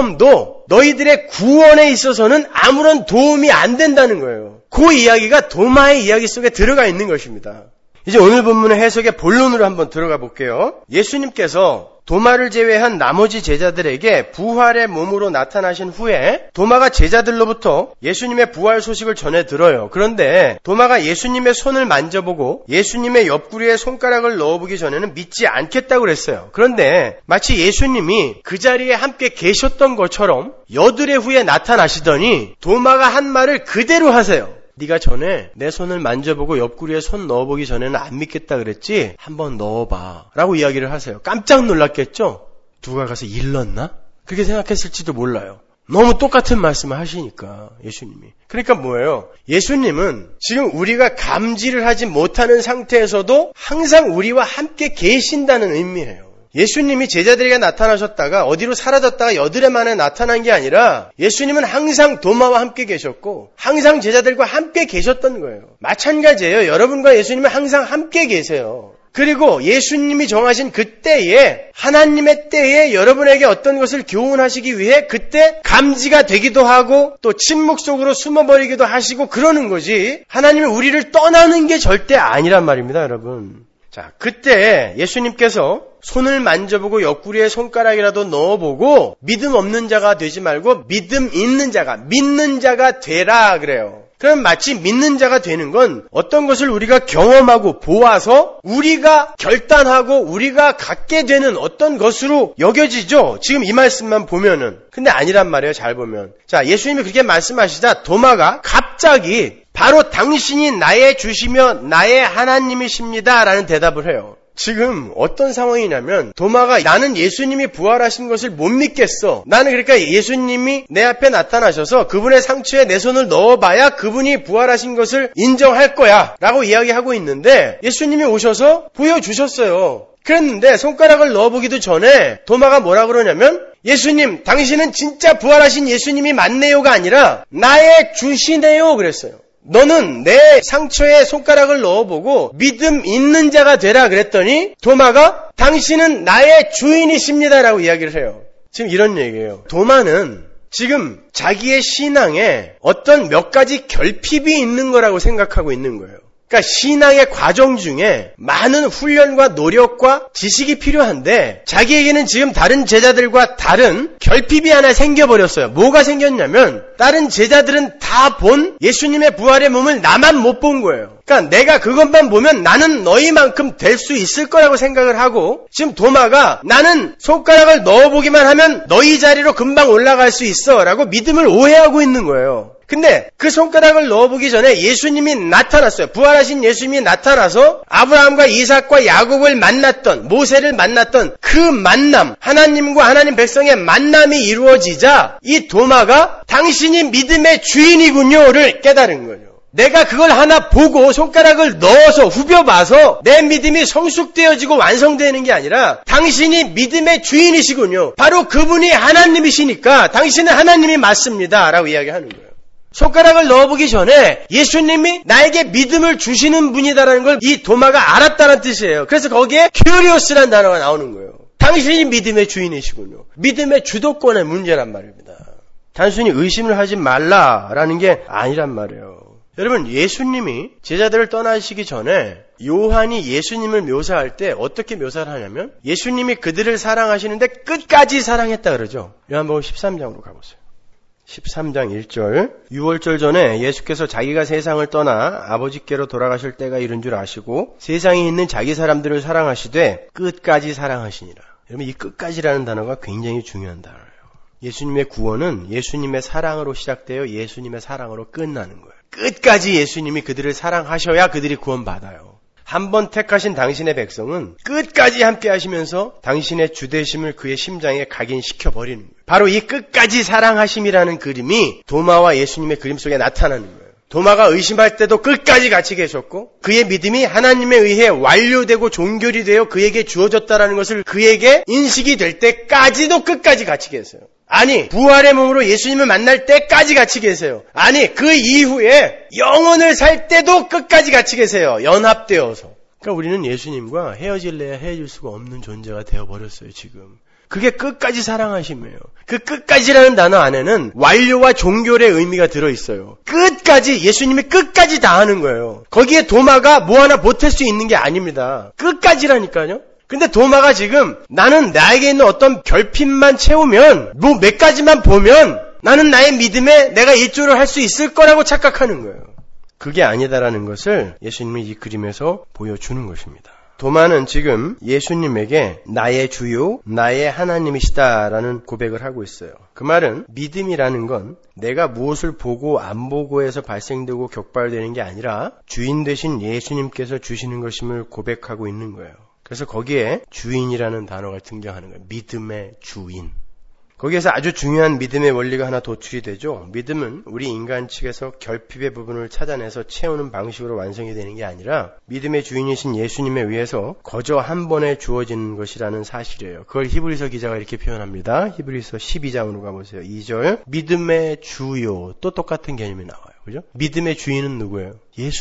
경험도 너희들의 구원에 있어서는 아무런 도움이 안 된다는 거예요. 그 이야기가 도마의 이야기 속에 들어가 있는 것입니다. 이제 오늘 본문의 해석의 본론으로 한번 들어가 볼게요. 예수님께서 도마를 제외한 나머지 제자들에게 부활의 몸으로 나타나신 후에 도마가 제자들로부터 예수님의 부활 소식을 전해 들어요. 그런데 도마가 예수님의 손을 만져보고 예수님의 옆구리에 손가락을 넣어보기 전에는 믿지 않겠다고 그랬어요. 그런데 마치 예수님이 그 자리에 함께 계셨던 것처럼 여드레 후에 나타나시더니 도마가 한 말을 그대로 하세요. 네가 전에 내 손을 만져보고 옆구리에 손 넣어보기 전에는 안 믿겠다 그랬지? 한번 넣어봐 라고 이야기를 하세요. 깜짝 놀랐겠죠? 누가 가서 일렀나? 그렇게 생각했을지도 몰라요. 너무 똑같은 말씀을 하시니까 예수님이. 그러니까 뭐예요? 예수님은 지금 우리가 감지를 하지 못하는 상태에서도 항상 우리와 함께 계신다는 의미예요. 예수님이 제자들에게 나타나셨다가 어디로 사라졌다가 여드레 만에 나타난 게 아니라 예수님은 항상 도마와 함께 계셨고 항상 제자들과 함께 계셨던 거예요. 마찬가지예요. 여러분과 예수님은 항상 함께 계세요. 그리고 예수님이 정하신 그 때에 하나님의 때에 여러분에게 어떤 것을 교훈하시기 위해 그때 감지가 되기도 하고 또 침묵 속으로 숨어버리기도 하시고 그러는 거지 하나님이 우리를 떠나는 게 절대 아니란 말입니다, 여러분. 자, 그때 예수님께서 손을 만져보고 옆구리에 손가락이라도 넣어보고 믿음 없는 자가 되지 말고 믿음 있는 자가, 믿는 자가 되라 그래요. 그럼 마치 믿는 자가 되는 건 어떤 것을 우리가 경험하고 보아서 우리가 결단하고 우리가 갖게 되는 어떤 것으로 여겨지죠. 지금 이 말씀만 보면은. 근데 아니란 말이에요. 잘 보면. 자, 예수님이 그렇게 말씀하시자 도마가 갑자기 바로 당신이 나의 주시며 나의 하나님이십니다 라는 대답을 해요. 지금 어떤 상황이냐면 도마가 나는 예수님이 부활하신 것을 못 믿겠어. 나는 그러니까 예수님이 내 앞에 나타나셔서 그분의 상처에 내 손을 넣어봐야 그분이 부활하신 것을 인정할 거야 라고 이야기하고 있는데 예수님이 오셔서 보여주셨어요. 그랬는데 손가락을 넣어보기도 전에 도마가 뭐라 그러냐면 예수님 당신은 진짜 부활하신 예수님이 맞네요가 아니라 나의 주시네요 그랬어요. 너는 내 상처에 손가락을 넣어보고 믿음 있는 자가 되라 그랬더니 도마가 당신은 나의 주인이십니다라고 이야기를 해요. 지금 이런 얘기예요. 도마는 지금 자기의 신앙에 어떤 몇 가지 결핍이 있는 거라고 생각하고 있는 거예요. 그러니까 신앙의 과정 중에 많은 훈련과 노력과 지식이 필요한데 자기에게는 지금 다른 제자들과 다른 결핍이 하나 생겨버렸어요. 뭐가 생겼냐면 다른 제자들은 다 본 예수님의 부활의 몸을 나만 못 본 거예요. 그러니까 내가 그것만 보면 나는 너희만큼 될 수 있을 거라고 생각을 하고 지금 도마가 나는 손가락을 넣어보기만 하면 너희 자리로 금방 올라갈 수 있어 라고 믿음을 오해하고 있는 거예요. 근데 그 손가락을 넣어보기 전에 예수님이 나타났어요. 부활하신 예수님이 나타나서 아브라함과 이삭과 야곱을 만났던, 모세를 만났던 그 만남, 하나님과 하나님 백성의 만남이 이루어지자 이 도마가 당신이 믿음의 주인이군요를 깨달은 거죠. 내가 그걸 하나 보고 손가락을 넣어서 후벼봐서 내 믿음이 성숙되어지고 완성되는 게 아니라 당신이 믿음의 주인이시군요. 바로 그분이 하나님이시니까 당신은 하나님이 맞습니다 라고 이야기하는 거예요. 손가락을 넣어보기 전에 예수님이 나에게 믿음을 주시는 분이다라는 걸 이 도마가 알았다는 뜻이에요. 그래서 거기에 큐리오스라는 단어가 나오는 거예요. 당신이 믿음의 주인이시군요. 믿음의 주도권의 문제란 말입니다. 단순히 의심을 하지 말라라는 게 아니란 말이에요. 여러분, 예수님이 제자들을 떠나시기 전에 요한이 예수님을 묘사할 때 어떻게 묘사를 하냐면 예수님이 그들을 사랑하시는데 끝까지 사랑했다 그러죠. 요한복음 13장으로 가보세요. 13장 1절 유월절 전에 예수께서 자기가 세상을 떠나 아버지께로 돌아가실 때가 이른 줄 아시고 세상에 있는 자기 사람들을 사랑하시되 끝까지 사랑하시니라. 여러분, 이 끝까지라는 단어가 굉장히 중요한 단어예요. 예수님의 구원은 예수님의 사랑으로 시작되어 예수님의 사랑으로 끝나는 거예요. 끝까지 예수님이 그들을 사랑하셔야 그들이 구원받아요. 한번 택하신 당신의 백성은 끝까지 함께 하시면서 당신의 주되심을 그의 심장에 각인시켜버리는 거예요. 바로 이 끝까지 사랑하심이라는 그림이 도마와 예수님의 그림 속에 나타나는 거예요. 도마가 의심할 때도 끝까지 같이 계셨고 그의 믿음이 하나님에 의해 완료되고 종결이 되어 그에게 주어졌다는 것을 그에게 인식이 될 때까지도 끝까지 같이 계세요. 아니, 부활의 몸으로 예수님을 만날 때까지 같이 계세요. 아니, 그 이후에 영혼을 살 때도 끝까지 같이 계세요. 연합되어서. 그러니까 우리는 예수님과 헤어질래야 헤어질 수가 없는 존재가 되어버렸어요, 지금. 그게 끝까지 사랑하심이에요. 그 끝까지라는 단어 안에는 완료와 종결의 의미가 들어있어요. 끝까지, 예수님이 끝까지 다 하는 거예요. 거기에 도마가 뭐 하나 보탤 수 있는 게 아닙니다. 끝까지라니까요. 근데 도마가 지금 나는 나에게 있는 어떤 결핍만 채우면 뭐 몇 가지만 보면 나는 나의 믿음에 내가 일조를 할 수 있을 거라고 착각하는 거예요. 그게 아니다라는 것을 예수님이 이 그림에서 보여주는 것입니다. 도마는 지금 예수님에게 나의 주요, 나의 하나님이시다라는 고백을 하고 있어요. 그 말은 믿음이라는 건 내가 무엇을 보고 안 보고에서 발생되고 격발되는 게 아니라 주인 되신 예수님께서 주시는 것임을 고백하고 있는 거예요. 그래서 거기에 주인이라는 단어가 등장하는 거예요. 믿음의 주인. 거기에서 아주 중요한 믿음의 원리가 하나 도출이 되죠. 믿음은 우리 인간 측에서 결핍의 부분을 찾아내서 채우는 방식으로 완성이 되는 게 아니라 믿음의 주인이신 예수님에 의해서 거저 한 번에 주어지는 것이라는 사실이에요. 그걸 히브리서 기자가 이렇게 표현합니다. 히브리서 12장으로 가보세요. 2절 믿음의 주요, 또 똑같은 개념이 나와요. 그죠? 믿음의 주인은 누구예요?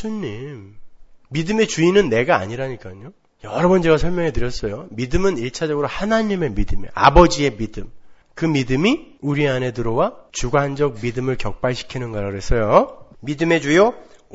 예수님. 믿음의 주인은 내가 아니라니까요. 여러 번 제가 설명해 드렸어요. 믿음은 1차적으로 하나님의 믿음이에요. 아버지의 믿음. 그 믿음이 우리 안에 들어와 주관적 믿음을 격발시키는 거라고 그랬어요. 믿음의 주요,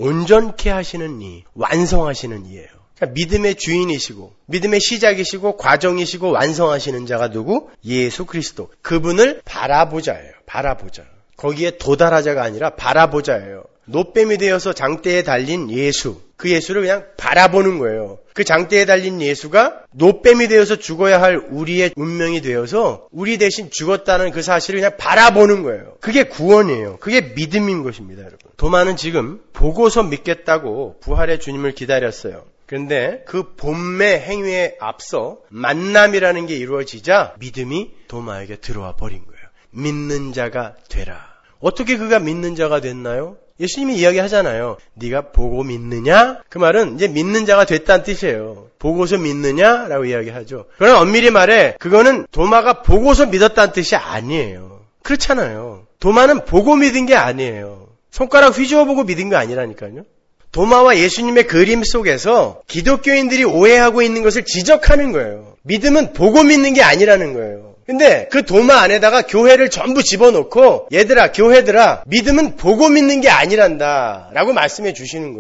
온전케 하시는 이, 완성하시는 이예요. 그러니까 믿음의 주인이시고 믿음의 시작이시고 과정이시고 완성하시는 자가 누구? 예수 그리스도. 그분을 바라보자예요. 바라보자. 거기에 도달하자가 아니라 바라보자예요. 노뱀이 되어서 장대에 달린 예수. 그 예수를 그냥 바라보는 거예요. 그 장대에 달린 예수가 노뱀이 되어서 죽어야 할 우리의 운명이 되어서 우리 대신 죽었다는 그 사실을 그냥 바라보는 거예요. 그게 구원이에요. 그게 믿음인 것입니다, 여러분. 도마는 지금 보고서 믿겠다고 부활의 주님을 기다렸어요. 그런데 그 본매 행위에 앞서 만남이라는 게 이루어지자 믿음이 도마에게 들어와 버린 거예요. 믿는 자가 되라. 어떻게 그가 믿는 자가 됐나요? 예수님이 이야기하잖아요. 네가 보고 믿느냐? 그 말은 이제 믿는 자가 됐다는 뜻이에요. 보고서 믿느냐라고 이야기하죠. 그러나 엄밀히 말해 그거는 도마가 보고서 믿었다는 뜻이 아니에요. 그렇잖아요. 도마는 보고 믿은 게 아니에요. 손가락 휘저어 보고 믿은 거 아니라니까요. 도마와 예수님의 그림 속에서 기독교인들이 오해하고 있는 것을 지적하는 거예요. 믿음은 보고 믿는 게 아니라는 거예요. 근데 그 도마 안에다가 교회를 전부 집어넣고 얘들아, 교회들아, 믿음은 보고 믿는 게 아니란다 라고 말씀해 주시는 거예요.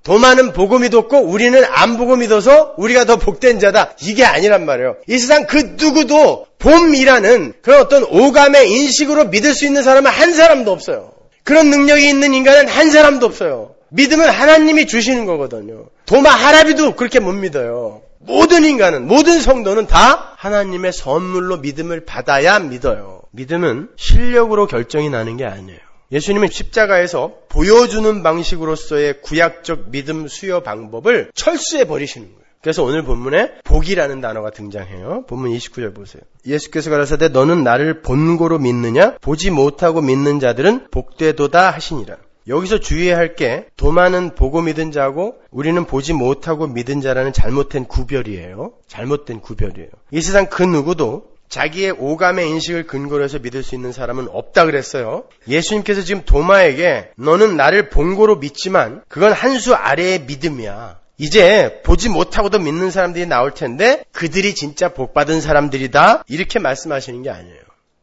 도마는 보고 믿었고 우리는 안 보고 믿어서 우리가 더 복된 자다. 이게 아니란 말이에요. 이 세상 그 누구도 봄이라는 그런 어떤 오감의 인식으로 믿을 수 있는 사람은 한 사람도 없어요. 그런 능력이 있는 인간은 한 사람도 없어요. 믿음은 하나님이 주시는 거거든요. 도마 할아비도 그렇게 못 믿어요. 모든 인간은, 모든 성도는 다 하나님의 선물로 믿음을 받아야 믿어요. 믿음은 실력으로 결정이 나는 게 아니에요. 예수님은 십자가에서 보여주는 방식으로서의 구약적 믿음 수여 방법을 철수해 버리시는 거예요. 그래서 오늘 본문에 복이라는 단어가 등장해요. 본문 29절 보세요. 예수께서 가라사대 너는 나를 본고로 믿느냐? 보지 못하고 믿는 자들은 복되도다 하시니라. 여기서 주의해야 할 게 도마는 보고 믿은 자고 우리는 보지 못하고 믿은 자라는 잘못된 구별이에요. 잘못된 구별이에요. 이 세상 그 누구도 자기의 오감의 인식을 근거로 해서 믿을 수 있는 사람은 없다 그랬어요. 예수님께서 지금 도마에게 너는 나를 본고로 믿지만 그건 한 수 아래의 믿음이야. 이제 보지 못하고도 믿는 사람들이 나올 텐데 그들이 진짜 복받은 사람들이다. 이렇게 말씀하시는 게 아니에요.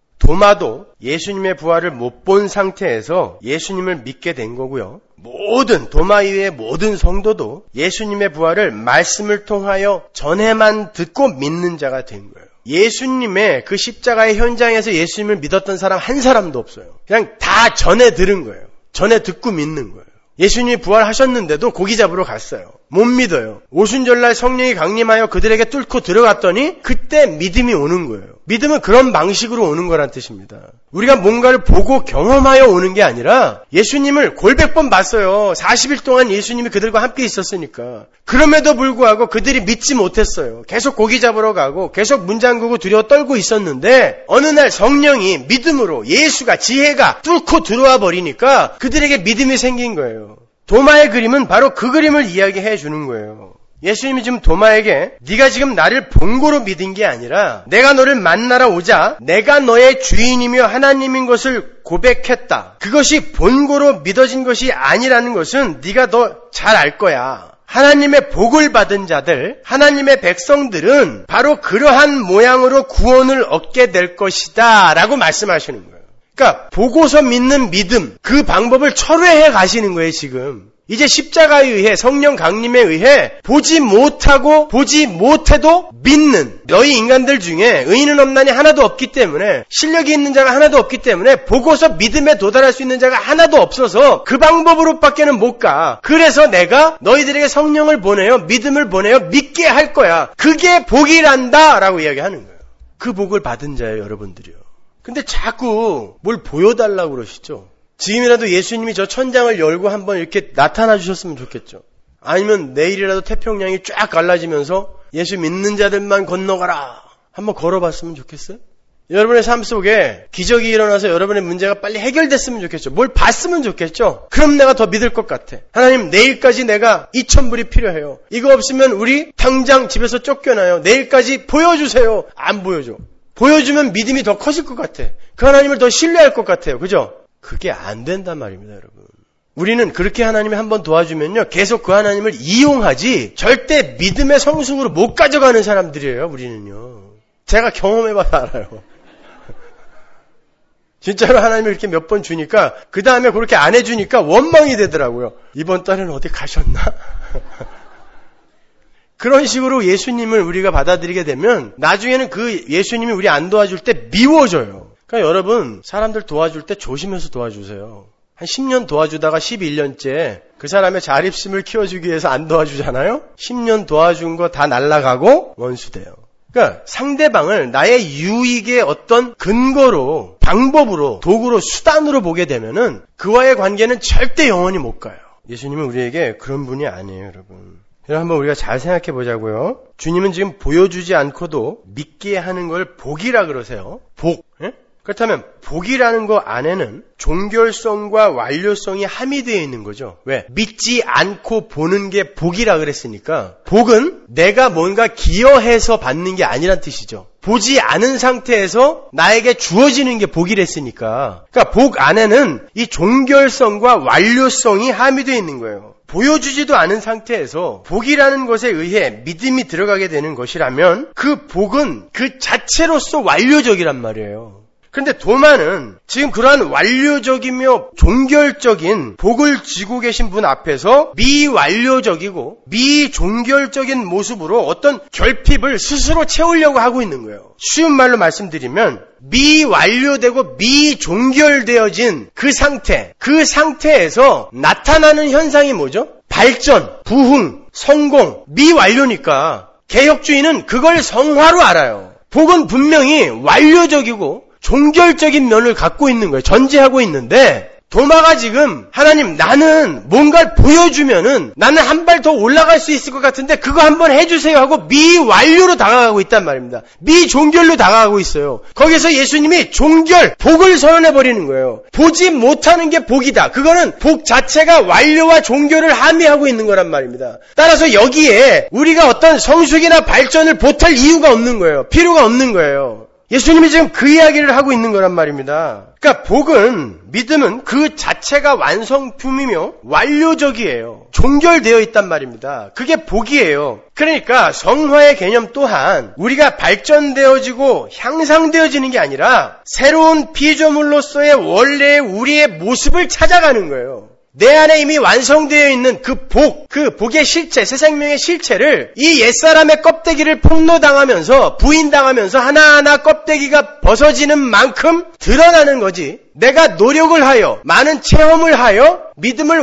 도마도 예수님의 부활을 못 본 상태에서 예수님을 믿게 된 거고요. 모든 도마 이외의 모든 성도도 예수님의 부활을 말씀을 통하여 전에만 듣고 믿는 자가 된 거예요. 예수님의 그 십자가의 현장에서 예수님을 믿었던 사람 한 사람도 없어요. 그냥 다 전에 들은 거예요. 전에 듣고 믿는 거예요. 예수님이 부활하셨는데도 고기 잡으러 갔어요. 못 믿어요. 오순절날 성령이 강림하여 그들에게 뚫고 들어갔더니 그때 믿음이 오는 거예요. 믿음은 그런 방식으로 오는 거란 뜻입니다. 우리가 뭔가를 보고 경험하여 오는 게 아니라 예수님을 골백번 봤어요. 40일 동안 예수님이 그들과 함께 있었으니까. 그럼에도 불구하고 그들이 믿지 못했어요. 계속 고기 잡으러 가고 계속 문 잠그고 두려워 떨고 있었는데 어느 날 성령이 믿음으로 예수가 지혜가 뚫고 들어와 버리니까 그들에게 믿음이 생긴 거예요. 도마의 그림은 바로 그 그림을 이야기해 주는 거예요. 예수님이 지금 도마에게 네가 지금 나를 본고로 믿은 게 아니라 내가 너를 만나러 오자 내가 너의 주인이며 하나님인 것을 고백했다. 그것이 본고로 믿어진 것이 아니라는 것은 네가 더 잘 알 거야. 하나님의 복을 받은 자들, 하나님의 백성들은 바로 그러한 모양으로 구원을 얻게 될 것이다 라고 말씀하시는 거예요. 그러니까 보고서 믿는 믿음, 그 방법을 철회해 가시는 거예요 지금. 이제 십자가에 의해 성령 강림에 의해 보지 못하고 보지 못해도 믿는 너희 인간들 중에 의인은 없나니 하나도 없기 때문에 실력이 있는 자가 하나도 없기 때문에 보고서 믿음에 도달할 수 있는 자가 하나도 없어서 그 방법으로밖에는 못 가. 그래서 내가 너희들에게 성령을 보내요. 믿음을 보내요. 믿게 할 거야. 그게 복이란다 라고 이야기하는 거예요. 그 복을 받은 자예요 여러분들이요. 근데 자꾸 뭘 보여달라고 그러시죠. 지금이라도 예수님이 저 천장을 열고 한번 이렇게 나타나 주셨으면 좋겠죠. 아니면 내일이라도 태평양이 쫙 갈라지면서 예수 믿는 자들만 건너가라 한번 걸어봤으면 좋겠어요. 여러분의 삶 속에 기적이 일어나서 여러분의 문제가 빨리 해결됐으면 좋겠죠. 뭘 봤으면 좋겠죠. 그럼 내가 더 믿을 것 같아. 하나님 내일까지 내가 2,000불이 필요해요. 이거 없으면 우리 당장 집에서 쫓겨나요. 내일까지 보여주세요. 안 보여줘. 보여주면 믿음이 더 커질 것 같아. 그 하나님을 더 신뢰할 것 같아요. 그죠? 그게 안 된단 말입니다, 여러분. 우리는 그렇게 하나님이 한번 도와주면요, 계속 그 하나님을 이용하지 절대 믿음의 성숙으로 못 가져가는 사람들이에요, 우리는요. 제가 경험해봐서 알아요. 진짜로 하나님이 이렇게 몇 번 주니까 그 다음에 그렇게 안 해주니까 원망이 되더라고요. 이번 달은 어디 가셨나? 그런 식으로 예수님을 우리가 받아들이게 되면 나중에는 그 예수님이 우리 안 도와줄 때 미워져요. 그러니까 여러분 사람들 도와줄 때 조심해서 도와주세요. 한 10년 도와주다가 11년째 그 사람의 자립심을 키워주기 위해서 안 도와주잖아요. 10년 도와준 거 다 날아가고 원수돼요. 그러니까 상대방을 나의 유익의 어떤 근거로, 방법으로, 도구로, 수단으로 보게 되면은 그와의 관계는 절대 영원히 못 가요. 예수님은 우리에게 그런 분이 아니에요, 여러분. 한번 우리가 잘 생각해 보자고요. 주님은 지금 보여주지 않고도 믿게 하는 걸 복이라 그러세요. 복. 예? 그렇다면 복이라는 거 안에는 종결성과 완료성이 함유되어 있는 거죠. 왜? 믿지 않고 보는 게 복이라 그랬으니까 복은 내가 뭔가 기여해서 받는 게 아니란 뜻이죠. 보지 않은 상태에서 나에게 주어지는 게 복이랬으니까. 그러니까 복 안에는 이 종결성과 완료성이 함유되어 있는 거예요. 보여주지도 않은 상태에서 복이라는 것에 의해 믿음이 들어가게 되는 것이라면 그 복은 그 자체로서 완료적이란 말이에요. 그런데 도마는 지금 그러한 완료적이며 종결적인 복을 쥐고 계신 분 앞에서 미완료적이고 미종결적인 모습으로 어떤 결핍을 스스로 채우려고 하고 있는 거예요. 쉬운 말로 말씀드리면 미완료되고 미종결되어진 그 상태에서 나타나는 현상이 뭐죠? 발전, 부흥, 성공, 미완료니까 개혁주의는 그걸 성화로 알아요. 복은 분명히 완료적이고 종결적인 면을 갖고 있는 거예요. 전제하고 있는데 도마가 지금 하나님 나는 뭔가를 보여주면은 나는 한 발 더 올라갈 수 있을 것 같은데 그거 한번 해주세요 하고 미완료로 다가가고 있단 말입니다. 미종결로 다가가고 있어요. 거기서 예수님이 종결, 복을 선언해버리는 거예요. 보지 못하는 게 복이다. 그거는 복 자체가 완료와 종결을 함의하고 있는 거란 말입니다. 따라서 여기에 우리가 어떤 성숙이나 발전을 보탤 이유가 없는 거예요. 필요가 없는 거예요. 예수님이 지금 그 이야기를 하고 있는 거란 말입니다. 그러니까 복은, 믿음은 그 자체가 완성품이며 완료적이에요. 종결되어 있단 말입니다. 그게 복이에요. 그러니까 성화의 개념 또한 우리가 발전되어지고 향상되어지는 게 아니라 새로운 피조물로서의 원래의 우리의 모습을 찾아가는 거예요. 내 안에 이미 완성되어 있는 그 복의 실체, 새 생명의 실체를 이 옛사람의 껍데기를 폭로당하면서 부인당하면서 하나하나 껍데기가 벗어지는 만큼 드러나는 거지. 내가 노력을 하여 많은 체험을 하여 믿음을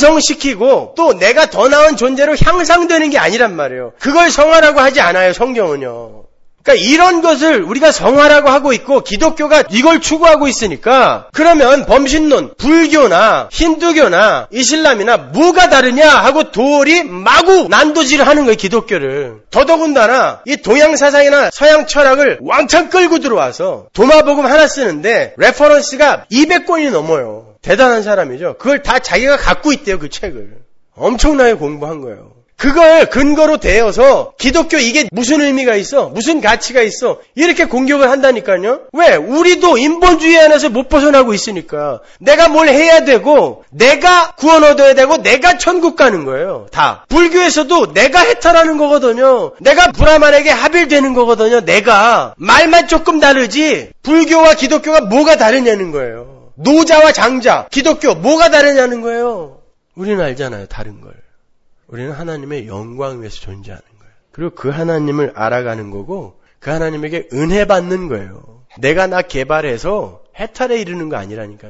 완성시키고 또 내가 더 나은 존재로 향상되는 게 아니란 말이에요. 그걸 성화라고 하지 않아요, 성경은요. 그러니까 이런 것을 우리가 성화라고 하고 있고 기독교가 이걸 추구하고 있으니까 그러면 범신론, 불교나 힌두교나 이슬람이나 뭐가 다르냐 하고 도리 마구 난도질을 하는 거예요, 기독교를. 더더군다나 이 동양 사상이나 서양 철학을 왕창 끌고 들어와서 도마복음 하나 쓰는데 레퍼런스가 200권이 넘어요. 대단한 사람이죠. 그걸 다 자기가 갖고 있대요, 그 책을. 엄청나게 공부한 거예요. 그걸 근거로 대어서 기독교 이게 무슨 의미가 있어? 무슨 가치가 있어? 이렇게 공격을 한다니까요. 왜? 우리도 인본주의 안에서 못 벗어나고 있으니까. 내가 뭘 해야 되고 내가 구원 얻어야 되고 내가 천국 가는 거예요. 다. 불교에서도 내가 해탈하는 거거든요. 내가 브라만에게 합일되는 거거든요. 내가. 말만 조금 다르지 불교와 기독교가 뭐가 다르냐는 거예요. 노자와 장자, 기독교 뭐가 다르냐는 거예요. 우리는 알잖아요. 다른 걸. 우리는 하나님의 영광 위에서 존재하는 거예요. 그리고 그 하나님을 알아가는 거고 그 하나님에게 은혜 받는 거예요. 내가 나 개발해서 해탈에 이르는 거 아니라니까요.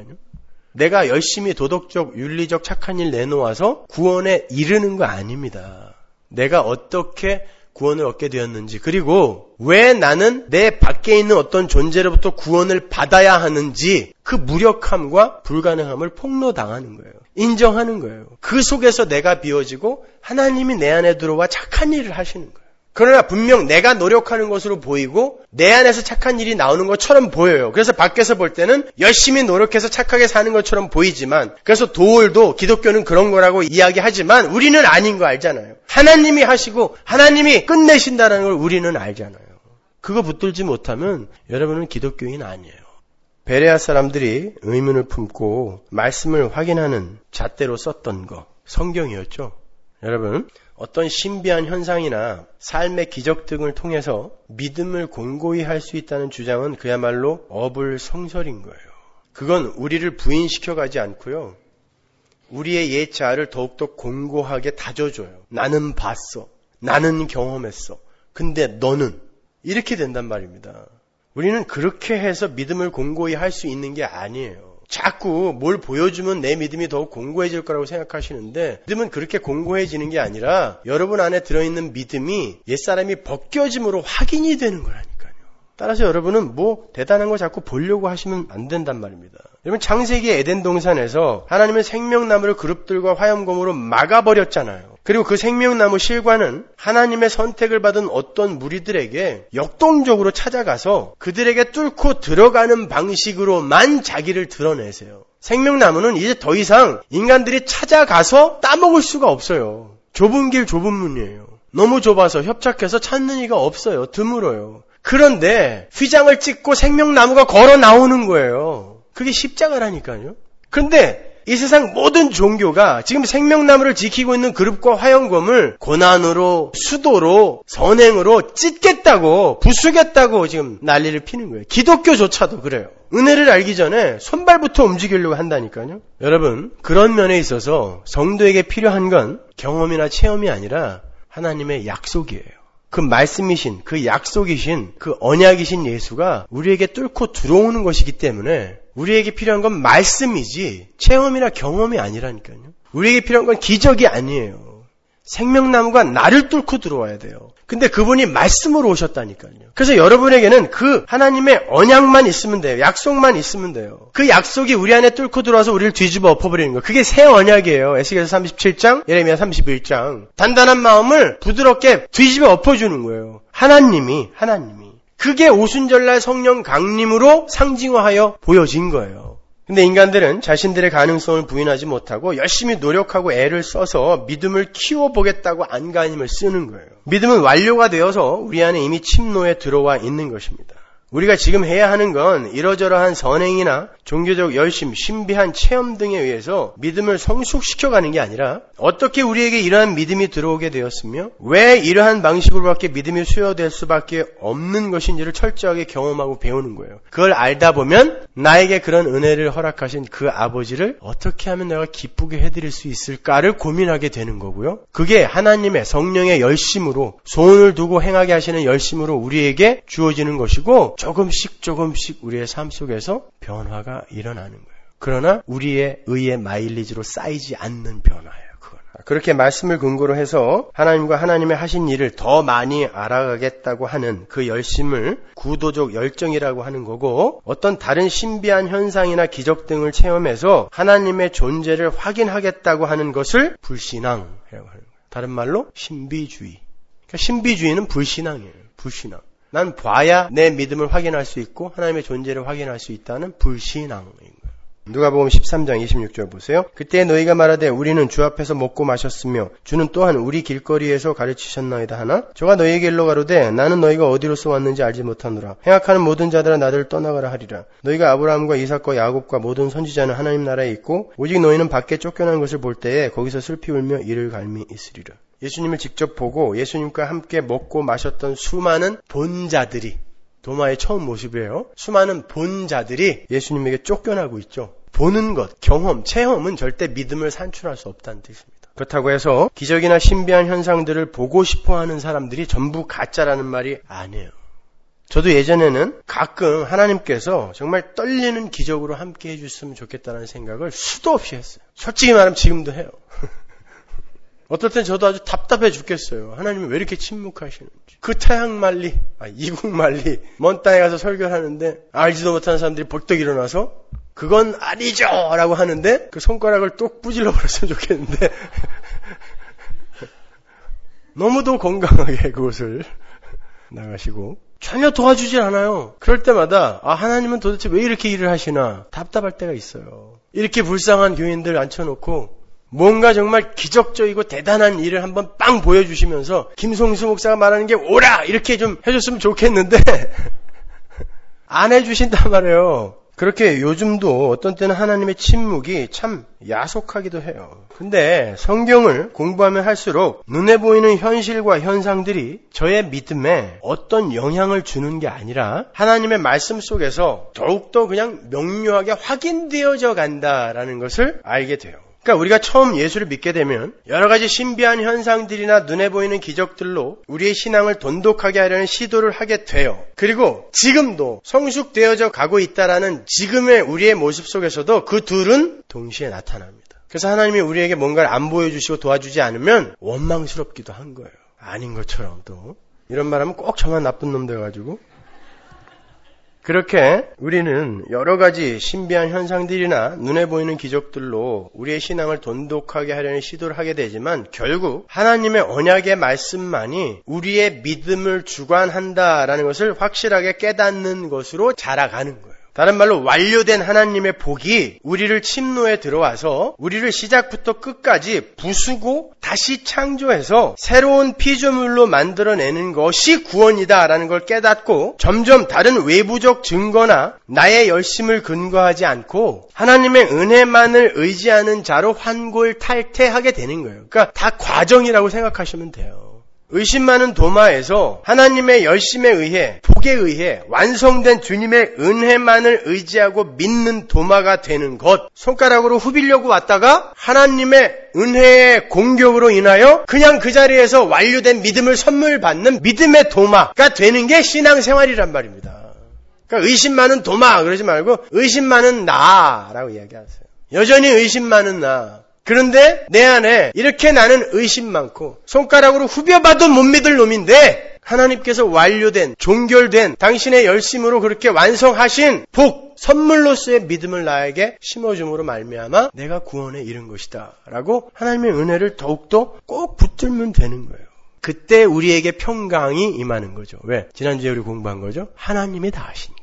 내가 열심히 도덕적, 윤리적 착한 일 내놓아서 구원에 이르는 거 아닙니다. 내가 어떻게 구원을 얻게 되었는지 그리고 왜 나는 내 밖에 있는 어떤 존재로부터 구원을 받아야 하는지 그 무력함과 불가능함을 폭로당하는 거예요. 인정하는 거예요. 그 속에서 내가 비워지고 하나님이 내 안에 들어와 착한 일을 하시는 거예요. 그러나 분명 내가 노력하는 것으로 보이고 내 안에서 착한 일이 나오는 것처럼 보여요. 그래서 밖에서 볼 때는 열심히 노력해서 착하게 사는 것처럼 보이지만 그래서 도올도 기독교는 그런 거라고 이야기하지만 우리는 아닌 거 알잖아요. 하나님이 하시고 하나님이 끝내신다는 걸 우리는 알잖아요. 그거 붙들지 못하면 여러분은 기독교인 아니에요. 베레아 사람들이 의문을 품고 말씀을 확인하는 잣대로 썼던 거 성경이었죠. 여러분 어떤 신비한 현상이나 삶의 기적 등을 통해서 믿음을 공고히 할 수 있다는 주장은 그야말로 어불성설인 거예요. 그건 우리를 부인시켜가지 않고요. 우리의 옛 자아를 더욱더 공고하게 다져줘요. 나는 봤어. 나는 경험했어. 근데 너는 이렇게 된단 말입니다. 우리는 그렇게 해서 믿음을 공고히 할 수 있는 게 아니에요. 자꾸 뭘 보여주면 내 믿음이 더욱 공고해질 거라고 생각하시는데 믿음은 그렇게 공고해지는 게 아니라 여러분 안에 들어있는 믿음이 옛사람이 벗겨짐으로 확인이 되는 거라니까요. 따라서 여러분은 뭐 대단한 거 자꾸 보려고 하시면 안 된단 말입니다. 여러분 창세기 에덴 동산에서 하나님은 생명나무를 그룹들과 화염검으로 막아버렸잖아요. 그리고 그 생명나무 실과는 하나님의 선택을 받은 어떤 무리들에게 역동적으로 찾아가서 그들에게 뚫고 들어가는 방식으로만 자기를 드러내세요. 생명나무는 이제 더 이상 인간들이 찾아가서 따먹을 수가 없어요. 좁은 길 좁은 문이에요. 너무 좁아서 협착해서 찾는 이가 없어요. 드물어요. 그런데 휘장을 찍고 생명나무가 걸어 나오는 거예요. 그게 십자가라니까요. 그런데 이 세상 모든 종교가 지금 생명나무를 지키고 있는 그룹과 화영검을 고난으로, 수도로, 선행으로 찢겠다고, 부수겠다고 지금 난리를 피는 거예요. 기독교조차도 그래요. 은혜를 알기 전에 손발부터 움직이려고 한다니까요. 여러분, 그런 면에 있어서 성도에게 필요한 건 경험이나 체험이 아니라 하나님의 약속이에요. 그 말씀이신, 그 약속이신, 그 언약이신 예수가 우리에게 뚫고 들어오는 것이기 때문에 우리에게 필요한 건 말씀이지 체험이나 경험이 아니라니까요. 우리에게 필요한 건 기적이 아니에요. 생명나무가 나를 뚫고 들어와야 돼요. 근데 그분이 말씀으로 오셨다니까요. 그래서 여러분에게는 그 하나님의 언약만 있으면 돼요. 약속만 있으면 돼요. 그 약속이 우리 안에 뚫고 들어와서 우리를 뒤집어 엎어버리는 거예요. 그게 새 언약이에요. 에스겔서 37장, 예레미야 31장. 단단한 마음을 부드럽게 뒤집어 엎어주는 거예요. 하나님이. 그게 오순절날 성령 강림으로 상징화하여 보여진 거예요. 근데 인간들은 자신들의 가능성을 부인하지 못하고 열심히 노력하고 애를 써서 믿음을 키워보겠다고 안간힘을 쓰는 거예요. 믿음은 완료가 되어서 우리 안에 이미 침노에 들어와 있는 것입니다. 우리가 지금 해야 하는 건 이러저러한 선행이나 종교적 열심, 신비한 체험 등에 의해서 믿음을 성숙시켜가는 게 아니라 어떻게 우리에게 이러한 믿음이 들어오게 되었으며 왜 이러한 방식으로밖에 믿음이 수여될 수밖에 없는 것인지를 철저하게 경험하고 배우는 거예요. 그걸 알다 보면 나에게 그런 은혜를 허락하신 그 아버지를 어떻게 하면 내가 기쁘게 해드릴 수 있을까를 고민하게 되는 거고요. 그게 하나님의 성령의 열심으로 소원을 두고 행하게 하시는 열심으로 우리에게 주어지는 것이고 조금씩 우리의 삶 속에서 변화가 일어나는 거예요. 그러나 우리의 의의 마일리지로 쌓이지 않는 변화예요. 그건. 그렇게 말씀을 근거로 해서 하나님과 하나님의 하신 일을 더 많이 알아가겠다고 하는 그 열심을 구도적 열정이라고 하는 거고 어떤 다른 신비한 현상이나 기적 등을 체험해서 하나님의 존재를 확인하겠다고 하는 것을 불신앙이라고 하는 거예요. 다른 말로 신비주의. 그러니까 신비주의는 불신앙이에요. 불신앙. 난 봐야 내 믿음을 확인할 수 있고 하나님의 존재를 확인할 수 있다는 불신앙인 거예요. 누가복음 13장 26절 보세요. 그때 너희가 말하되 우리는 주 앞에서 먹고 마셨으며 주는 또한 우리 길거리에서 가르치셨나이다 하나 저가 너희에게 일러 가로되 나는 너희가 어디로서 왔는지 알지 못하노라. 행악하는 모든 자들아 나를 떠나가라 하리라. 너희가 아브라함과 이삭과 야곱과 모든 선지자는 하나님 나라에 있고 오직 너희는 밖에 쫓겨나는 것을 볼 때에 거기서 슬피 울며 이를 갈미 있으리라. 예수님을 직접 보고 예수님과 함께 먹고 마셨던 수많은 본자들이 도마의 처음 모습이에요. 수많은 본자들이 예수님에게 쫓겨나고 있죠. 보는 것, 경험, 체험은 절대 믿음을 산출할 수 없다는 뜻입니다. 그렇다고 해서 기적이나 신비한 현상들을 보고 싶어하는 사람들이 전부 가짜라는 말이 아니에요. 저도 예전에는 가끔 하나님께서 정말 떨리는 기적으로 함께 해주셨으면 좋겠다는 생각을 수도 없이 했어요. 솔직히 말하면 지금도 해요. 어떨 땐 저도 아주 답답해 죽겠어요. 하나님이 왜 이렇게 침묵하시는지. 그 타향만리, 이국만리, 먼 땅에 가서 설교를 하는데 알지도 못하는 사람들이 벌떡 일어나서 그건 아니죠! 라고 하는데 그 손가락을 똑 부질러 버렸으면 좋겠는데 너무도 건강하게 그것을 나가시고 전혀 도와주질 않아요. 그럴 때마다 하나님은 도대체 왜 이렇게 일을 하시나 답답할 때가 있어요. 이렇게 불쌍한 교인들 앉혀놓고 뭔가 정말 기적적이고 대단한 일을 한번 빵 보여주시면서 김송수 목사가 말하는 게 오라! 이렇게 좀 해줬으면 좋겠는데 안 해주신단 말이에요. 그렇게 요즘도 어떤 때는 하나님의 침묵이 참 야속하기도 해요. 근데 성경을 공부하면 할수록 눈에 보이는 현실과 현상들이 저의 믿음에 어떤 영향을 주는 게 아니라 하나님의 말씀 속에서 더욱더 그냥 명료하게 확인되어져 간다라는 것을 알게 돼요. 그러니까 우리가 처음 예수를 믿게 되면 여러 가지 신비한 현상들이나 눈에 보이는 기적들로 우리의 신앙을 돈독하게 하려는 시도를 하게 돼요. 그리고 지금도 성숙되어져 가고 있다라는 지금의 우리의 모습 속에서도 그 둘은 동시에 나타납니다. 그래서 하나님이 우리에게 뭔가를 안 보여주시고 도와주지 않으면 원망스럽기도 한 거예요. 아닌 것처럼 또. 이런 말하면 꼭 저만 나쁜 놈 돼가지고. 그렇게 우리는 여러 가지 신비한 현상들이나 눈에 보이는 기적들로 우리의 신앙을 돈독하게 하려는 시도를 하게 되지만 결국 하나님의 언약의 말씀만이 우리의 믿음을 주관한다라는 것을 확실하게 깨닫는 것으로 자라가는 거예요. 다른 말로 완료된 하나님의 복이 우리를 침노에 들어와서 우리를 시작부터 끝까지 부수고 다시 창조해서 새로운 피조물로 만들어내는 것이 구원이다라는 걸 깨닫고 점점 다른 외부적 증거나 나의 열심을 근거하지 않고 하나님의 은혜만을 의지하는 자로 환골탈태하게 되는 거예요. 그러니까 다 과정이라고 생각하시면 돼요. 의심 많은 도마에서 하나님의 열심에 의해 복에 의해 완성된 주님의 은혜만을 의지하고 믿는 도마가 되는 것, 손가락으로 후비려고 왔다가 하나님의 은혜의 공격으로 인하여 그냥 그 자리에서 완료된 믿음을 선물 받는 믿음의 도마가 되는 게 신앙생활이란 말입니다. 그러니까 의심 많은 도마 그러지 말고 의심 많은 나라고 이야기하세요. 여전히 의심 많은 나. 그런데 내 안에 이렇게 나는 의심 많고 손가락으로 후벼봐도 못 믿을 놈인데 하나님께서 완료된 종결된 당신의 열심으로 그렇게 완성하신 복 선물로서의 믿음을 나에게 심어줌으로 말미암아 내가 구원에 이른 것이다 라고 하나님의 은혜를 더욱더 꼭 붙들면 되는 거예요. 그때 우리에게 평강이 임하는 거죠. 왜? 지난주에 우리 공부한 거죠. 하나님이 다 하시니까.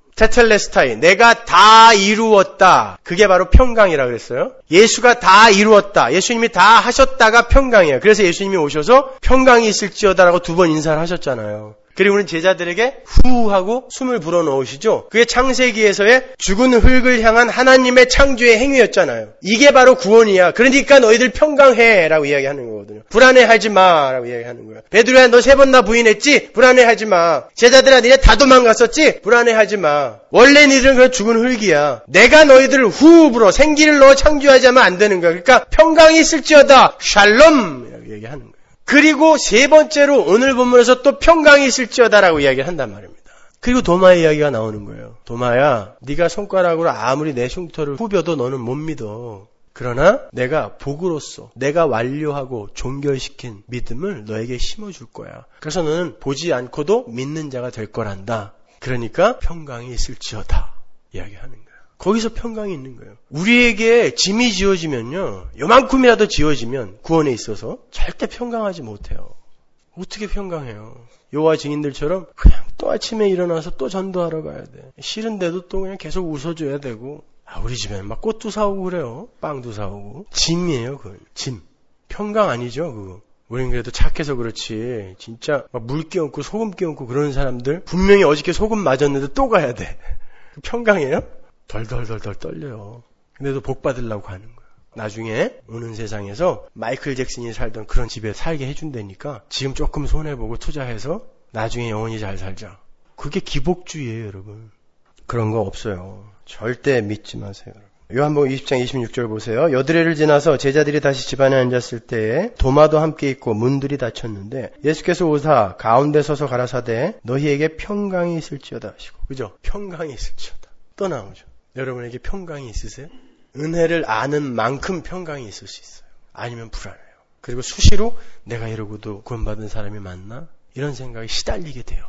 테텔레스타이, 내가 다 이루었다. 그게 바로 평강이라 그랬어요. 예수가 다 이루었다. 예수님이 다 하셨다가 평강이에요. 그래서 예수님이 오셔서 평강이 있을지어다라고 2번 인사를 하셨잖아요. 그리고 우리는 제자들에게 후 하고 숨을 불어넣으시죠. 그게 창세기에서의 죽은 흙을 향한 하나님의 창조의 행위였잖아요. 이게 바로 구원이야. 그러니까 너희들 평강해 라고 이야기하는 거거든요. 불안해하지 마 라고 이야기하는 거예요. 베드로야 너 3번 나 부인했지? 불안해하지 마. 제자들아 니네 다 도망갔었지? 불안해하지 마. 원래 니들은 그냥 죽은 흙이야. 내가 너희들을 후 불어 생기를 넣어 창조하자면 안 되는 거야. 그러니까 평강이 있을지어다 샬롬 이라고 얘기하는 거예요. 그리고 3번째로 오늘 본문에서 또 평강이 있을지어다라고 이야기를 한단 말입니다. 그리고 도마의 이야기가 나오는 거예요. 도마야, 네가 손가락으로 아무리 내 흉터를 후벼도 너는 못 믿어. 그러나 내가 복으로써 내가 완료하고 종결시킨 믿음을 너에게 심어줄 거야. 그래서 너는 보지 않고도 믿는 자가 될 거란다. 그러니까 평강이 있을지어다 이야기하는 거예요. 거기서 평강이 있는 거예요. 우리에게 짐이 지어지면요. 요만큼이라도 지어지면 구원에 있어서 절대 평강하지 못해요. 어떻게 평강해요? 여호와 증인들처럼 그냥 또 아침에 일어나서 또 전도하러 가야 돼. 싫은데도 또 그냥 계속 웃어줘야 되고. 우리 집에는 막 꽃도 사오고 그래요. 빵도 사오고. 짐이에요, 그걸. 짐. 평강 아니죠, 그거. 우린 그래도 착해서 그렇지. 진짜 막 물 끼얹고 소금 끼얹고 그러는 사람들 분명히 어저께 소금 맞았는데 또 가야 돼. 평강이에요? 덜덜덜덜 떨려요. 근데도 복 받으려고 하는 거예요. 나중에 오는 세상에서 마이클 잭슨이 살던 그런 집에 살게 해준다니까 지금 조금 손해보고 투자해서 나중에 영원히 잘 살자. 그게 기복주의예요, 여러분. 그런 거 없어요. 절대 믿지 마세요. 요한복음 20장 26절 보세요. 여드레를 지나서 제자들이 다시 집안에 앉았을 때에 도마도 함께 있고 문들이 닫혔는데 예수께서 오사 가운데 서서 가라사대 너희에게 평강이 있을지어다 하시고. 그죠? 평강이 있을지어다. 또 나오죠. 여러분에게 평강이 있으세요? 은혜를 아는 만큼 평강이 있을 수 있어요. 아니면 불안해요. 그리고 수시로 내가 이러고도 구원받은 사람이 많나? 이런 생각에 시달리게 돼요.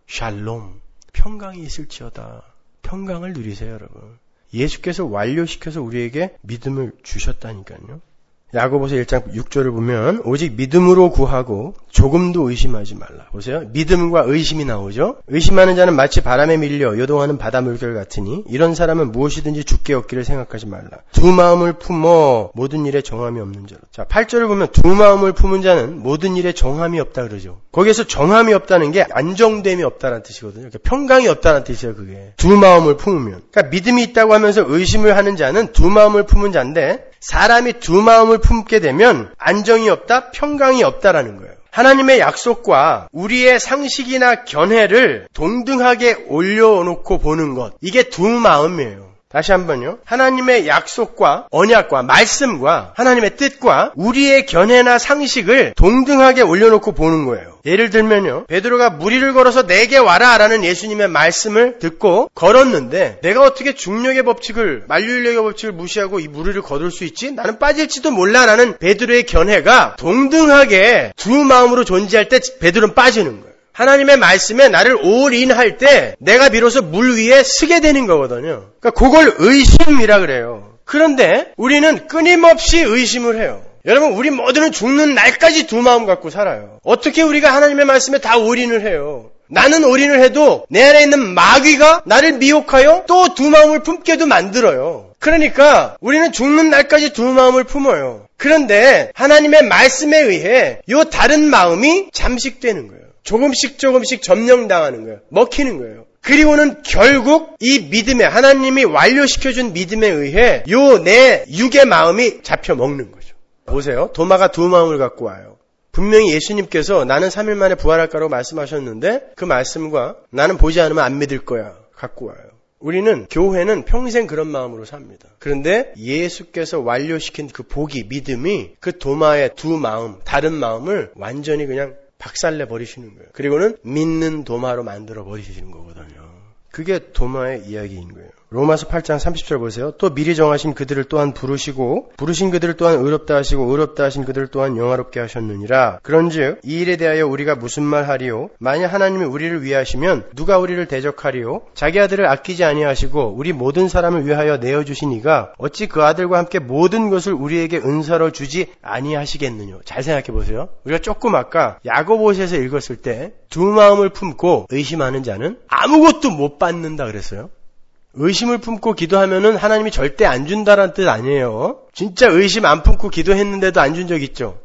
샬롬, 평강이 있을지어다. 평강을 누리세요, 여러분. 예수께서 완료시켜서 우리에게 믿음을 주셨다니까요. 야고보서 1장 6절을 보면 오직 믿음으로 구하고 조금도 의심하지 말라. 보세요. 믿음과 의심이 나오죠. 의심하는 자는 마치 바람에 밀려 요동하는 바다 물결 같으니 이런 사람은 무엇이든지 죽게 얻기를 생각하지 말라. 두 마음을 품어 모든 일에 정함이 없는 자로. 자, 8절을 보면 두 마음을 품은 자는 모든 일에 정함이 없다 그러죠. 거기에서 정함이 없다는 게 안정됨이 없다는 뜻이거든요. 그러니까 평강이 없다는 뜻이에요, 그게. 두 마음을 품으면. 그러니까 믿음이 있다고 하면서 의심을 하는 자는 두 마음을 품은 자인데 사람이 두 마음을 품게 되면 안정이 없다, 평강이 없다라는 거예요. 하나님의 약속과 우리의 상식이나 견해를 동등하게 올려놓고 보는 것. 이게 두 마음이에요. 다시 한번요. 하나님의 약속과 언약과 말씀과 하나님의 뜻과 우리의 견해나 상식을 동등하게 올려놓고 보는 거예요. 예를 들면요. 베드로가 무리를 걸어서 내게 와라 라는 예수님의 말씀을 듣고 걸었는데 내가 어떻게 중력의 법칙을 만류인력의 법칙을 무시하고 이 무리를 거둘 수 있지? 나는 빠질지도 몰라 라는 베드로의 견해가 동등하게 두 마음으로 존재할 때 베드로는 빠지는 거예요. 하나님의 말씀에 나를 올인할 때 내가 비로소 물 위에 서게 되는 거거든요. 그러니까 그걸 의심이라 그래요. 그런데 우리는 끊임없이 의심을 해요. 여러분, 우리 모두는 죽는 날까지 두 마음 갖고 살아요. 어떻게 우리가 하나님의 말씀에 다 올인을 해요? 나는 올인을 해도 내 안에 있는 마귀가 나를 미혹하여 또 두 마음을 품게도 만들어요. 그러니까 우리는 죽는 날까지 두 마음을 품어요. 그런데 하나님의 말씀에 의해 요 다른 마음이 잠식되는 거예요. 조금씩 점령당하는 거예요. 먹히는 거예요. 그리고는 결국 이 믿음에, 하나님이 완료시켜준 믿음에 의해 요 내 육의 마음이 잡혀 먹는 거죠. 보세요. 도마가 두 마음을 갖고 와요. 분명히 예수님께서 나는 3일 만에 부활할 거라고 말씀하셨는데 그 말씀과 나는 보지 않으면 안 믿을 거야 갖고 와요. 우리는 교회는 평생 그런 마음으로 삽니다. 그런데 예수께서 완료시킨 그 복이, 믿음이 그 도마의 두 마음, 다른 마음을 완전히 그냥 박살내 버리시는 거예요. 그리고는 믿는 도마로 만들어 버리시는 거거든요. 그게 도마의 이야기인 거예요. 로마서 8장 30절 보세요. 또 미리 정하신 그들을 또한 부르시고 부르신 그들을 또한 의롭다 하시고 의롭다 하신 그들을 또한 영화롭게 하셨느니라. 그런즉 이 일에 대하여 우리가 무슨 말 하리요? 만약 하나님이 우리를 위하시면 누가 우리를 대적하리요? 자기 아들을 아끼지 아니하시고 우리 모든 사람을 위하여 내어주신 이가 어찌 그 아들과 함께 모든 것을 우리에게 은사로 주지 아니하시겠느냐. 잘 생각해 보세요. 우리가 조금 아까 야고보서에서 읽었을 때 두 마음을 품고 의심하는 자는 아무것도 못 받는다 그랬어요. 의심을 품고 기도하면은 하나님이 절대 안 준다라는 뜻 아니에요. 진짜 의심 안 품고 기도했는데도 안 준 적 있죠?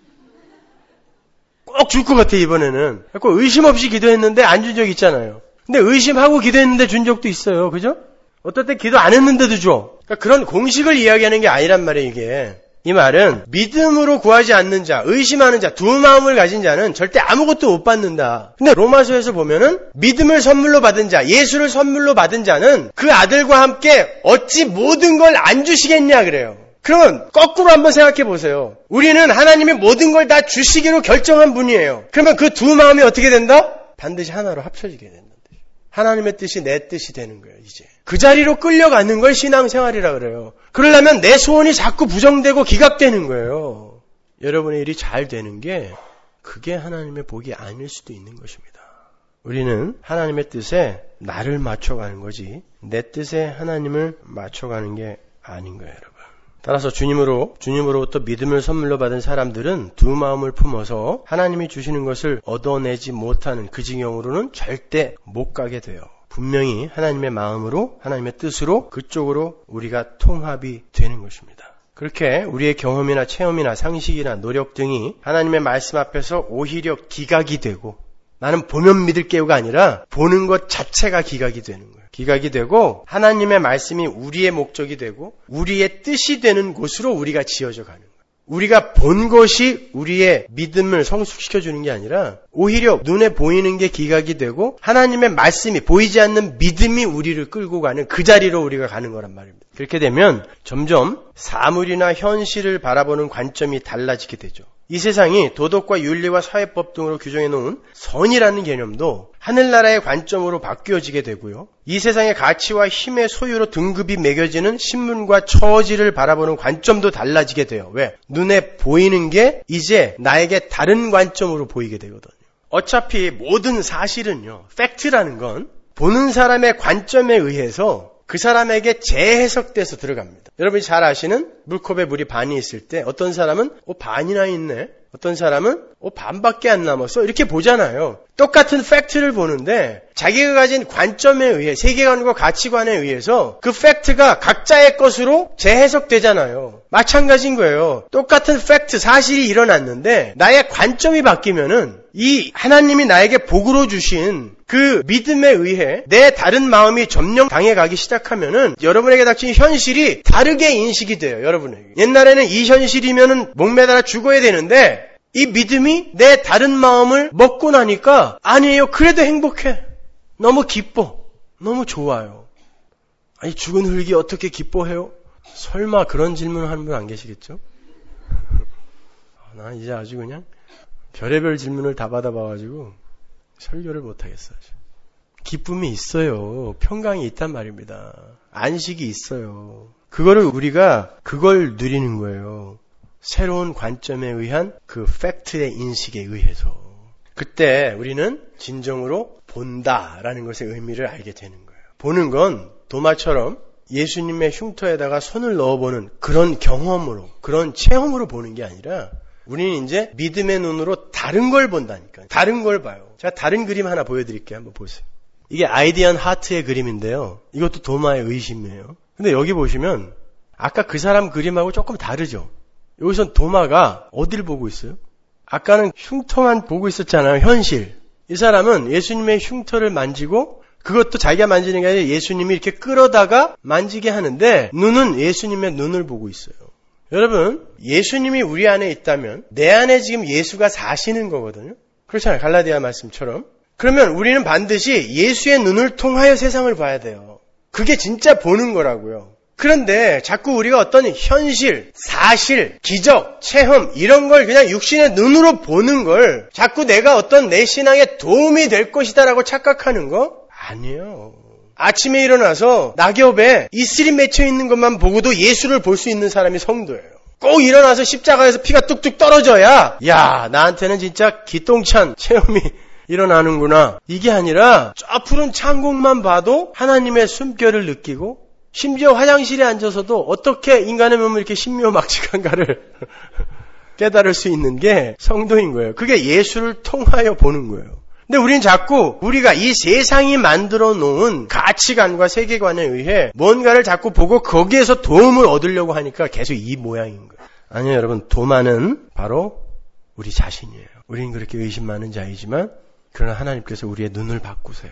꼭 줄 것 같아 이번에는. 그래서 의심 없이 기도했는데 안 준 적 있잖아요. 근데 의심하고 기도했는데 준 적도 있어요. 그죠? 어떨 때 기도 안 했는데도 줘. 그러니까 그런 공식을 이야기하는 게 아니란 말이에요 이게. 이 말은 믿음으로 구하지 않는 자, 의심하는 자, 두 마음을 가진 자는 절대 아무것도 못 받는다. 근데 로마서에서 보면은 믿음을 선물로 받은 자, 예수를 선물로 받은 자는 그 아들과 함께 어찌 모든 걸 안 주시겠냐 그래요. 그러면 거꾸로 한번 생각해 보세요. 우리는 하나님이 모든 걸 다 주시기로 결정한 분이에요. 그러면 그 두 마음이 어떻게 된다? 반드시 하나로 합쳐지게 된다. 하나님의 뜻이 내 뜻이 되는 거예요, 이제. 그 자리로 끌려가는 걸 신앙생활이라 그래요. 그러려면 내 소원이 자꾸 부정되고 기각되는 거예요. 여러분의 일이 잘 되는 게 그게 하나님의 복이 아닐 수도 있는 것입니다. 우리는 하나님의 뜻에 나를 맞춰가는 거지 내 뜻에 하나님을 맞춰가는 게 아닌 거예요, 여러분. 따라서 주님으로부터 믿음을 선물로 받은 사람들은 두 마음을 품어서 하나님이 주시는 것을 얻어내지 못하는 그 지경으로는 절대 못 가게 돼요. 분명히 하나님의 마음으로, 하나님의 뜻으로 그쪽으로 우리가 통합이 되는 것입니다. 그렇게 우리의 경험이나 체험이나 상식이나 노력 등이 하나님의 말씀 앞에서 오히려 기각이 되고 나는 보면 믿을 게요가 아니라 보는 것 자체가 기각이 되는 거예요. 기각이 되고 하나님의 말씀이 우리의 목적이 되고 우리의 뜻이 되는 곳으로 우리가 지어져 가는 거예요. 우리가 본 것이 우리의 믿음을 성숙시켜주는 게 아니라 오히려 눈에 보이는 게 기각이 되고 하나님의 말씀이 보이지 않는 믿음이 우리를 끌고 가는 그 자리로 우리가 가는 거란 말입니다. 그렇게 되면 점점 사물이나 현실을 바라보는 관점이 달라지게 되죠. 이 세상이 도덕과 윤리와 사회법 등으로 규정해 놓은 선이라는 개념도 하늘나라의 관점으로 바뀌어지게 되고요. 이 세상의 가치와 힘의 소유로 등급이 매겨지는 신분과 처지를 바라보는 관점도 달라지게 돼요. 왜? 눈에 보이는 게 이제 나에게 다른 관점으로 보이게 되거든요. 어차피 모든 사실은요, 팩트라는 건 보는 사람의 관점에 의해서 그 사람에게 재해석돼서 들어갑니다. 여러분이 잘 아시는 물컵에 물이 반이 있을 때 어떤 사람은 반이나 있네. 어떤 사람은 반밖에 안 남았어. 이렇게 보잖아요. 똑같은 팩트를 보는데 자기가 가진 관점에 의해 세계관과 가치관에 의해서 그 팩트가 각자의 것으로 재해석되잖아요. 마찬가지인 거예요. 똑같은 팩트, 사실이 일어났는데 나의 관점이 바뀌면은 이 하나님이 나에게 복으로 주신 그 믿음에 의해 내 다른 마음이 점령당해 가기 시작하면은 여러분에게 닥친 현실이 다르게 인식이 돼요. 여러분에게. 옛날에는 이 현실이면은 목매달아 죽어야 되는데 이 믿음이 내 다른 마음을 먹고 나니까 아니에요. 그래도 행복해. 너무 기뻐. 너무 좋아요. 아니 죽은 흙이 어떻게 기뻐해요? 설마 그런 질문을 하는 분 안 계시겠죠? 나 이제 아주 그냥 별의별 질문을 다 받아봐가지고 설교를 못하겠어요. 기쁨이 있어요. 평강이 있단 말입니다. 안식이 있어요. 우리가 그걸 누리는 거예요. 새로운 관점에 의한 그 팩트의 인식에 의해서. 그때 우리는 진정으로 본다라는 것의 의미를 알게 되는 거예요. 보는 건 도마처럼 예수님의 흉터에다가 손을 넣어보는 그런 경험으로, 그런 체험으로 보는 게 아니라 우리는 이제 믿음의 눈으로 다른 걸 본다니까요. 다른 걸 봐요. 제가 다른 그림 하나 보여드릴게요. 한번 보세요. 이게 아이디언 하트의 그림인데요. 이것도 도마의 의심이에요. 근데 여기 보시면 아까 그 사람 그림하고 조금 다르죠. 여기선 도마가 어딜 보고 있어요? 아까는 흉터만 보고 있었잖아요. 현실. 이 사람은 예수님의 흉터를 만지고 그것도 자기가 만지는 게 아니라 예수님이 이렇게 끌어다가 만지게 하는데 눈은 예수님의 눈을 보고 있어요. 여러분, 예수님이 우리 안에 있다면 내 안에 지금 예수가 사시는 거거든요. 그렇잖아요. 갈라디아 말씀처럼. 그러면 우리는 반드시 예수의 눈을 통하여 세상을 봐야 돼요. 그게 진짜 보는 거라고요. 그런데 자꾸 우리가 어떤 현실, 사실, 기적, 체험 이런 걸 그냥 육신의 눈으로 보는 걸 자꾸 내가 어떤 내 신앙에 도움이 될 것이다라고 착각하는 거? 아니에요. 아침에 일어나서 낙엽에 이슬이 맺혀 있는 것만 보고도 예수를 볼 수 있는 사람이 성도예요. 꼭 일어나서 십자가에서 피가 뚝뚝 떨어져야 야, 나한테는 진짜 기똥찬 체험이 일어나는구나. 이게 아니라 저 푸른 창공만 봐도 하나님의 숨결을 느끼고 심지어 화장실에 앉아서도 어떻게 인간의 몸을 이렇게 신묘막측한가를 깨달을 수 있는 게 성도인 거예요. 그게 예수를 통하여 보는 거예요. 근데 우리는 자꾸 우리가 이 세상이 만들어 놓은 가치관과 세계관에 의해 뭔가를 자꾸 보고 거기에서 도움을 얻으려고 하니까 계속 이 모양인 거예요. 아니요, 여러분. 도마는 바로 우리 자신이에요. 우리는 그렇게 의심 많은 자이지만 그러나 하나님께서 우리의 눈을 바꾸세요.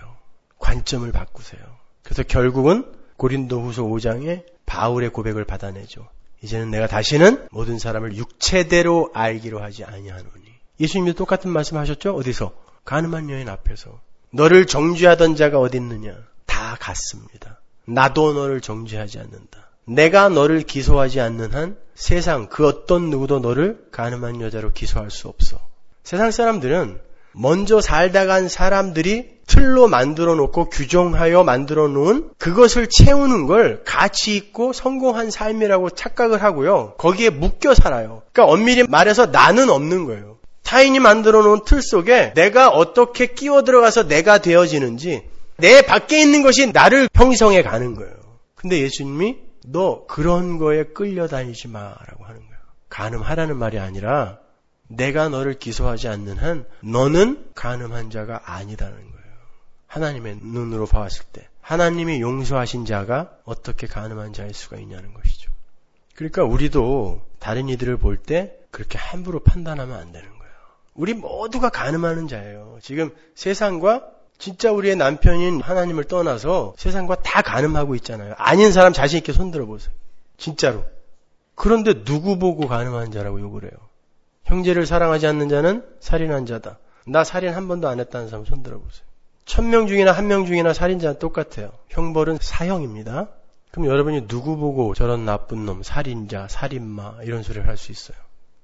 관점을 바꾸세요. 그래서 결국은 고린도후서 5장에 바울의 고백을 받아내죠. 이제는 내가 다시는 모든 사람을 육체대로 알기로 하지 아니하노니. 예수님도 똑같은 말씀하셨죠? 어디서? 가늠한 여인 앞에서. 너를 정죄하던 자가 어디 있느냐? 다 갔습니다. 나도 너를 정죄하지 않는다. 내가 너를 기소하지 않는 한 세상 그 어떤 누구도 너를 가늠한 여자로 기소할 수 없어. 세상 사람들은 먼저 살다 간 사람들이 틀로 만들어 놓고 규정하여 만들어 놓은 그것을 채우는 걸 가치 있고 성공한 삶이라고 착각을 하고요. 거기에 묶여 살아요. 그러니까 엄밀히 말해서 나는 없는 거예요. 타인이 만들어 놓은 틀 속에 내가 어떻게 끼워 들어가서 내가 되어지는지 내 밖에 있는 것이 나를 형성해 가는 거예요. 근데 예수님이 너 그런 거에 끌려다니지 마라고 하는 거예요. 간음하라는 말이 아니라 내가 너를 기소하지 않는 한 너는 간음한 자가 아니다는 거예요. 하나님의 눈으로 봤을 때 하나님이 용서하신 자가 어떻게 간음한 자일 수가 있냐는 것이죠. 그러니까 우리도 다른 이들을 볼 때 그렇게 함부로 판단하면 안 되는 거예요. 우리 모두가 간음하는 자예요. 지금 세상과 진짜 우리의 남편인 하나님을 떠나서 세상과 다 간음하고 있잖아요. 아닌 사람 자신 있게 손들어 보세요. 진짜로. 그런데 누구 보고 간음한 자라고 욕을 해요? 형제를 사랑하지 않는 자는 살인한 자다. 나 살인 한 번도 안 했다는 사람 손들어 보세요. 1000명 중이나 1명 중이나 살인자는 똑같아요. 형벌은 사형입니다. 그럼 여러분이 누구 보고 저런 나쁜 놈, 살인자, 살인마 이런 소리를 할 수 있어요?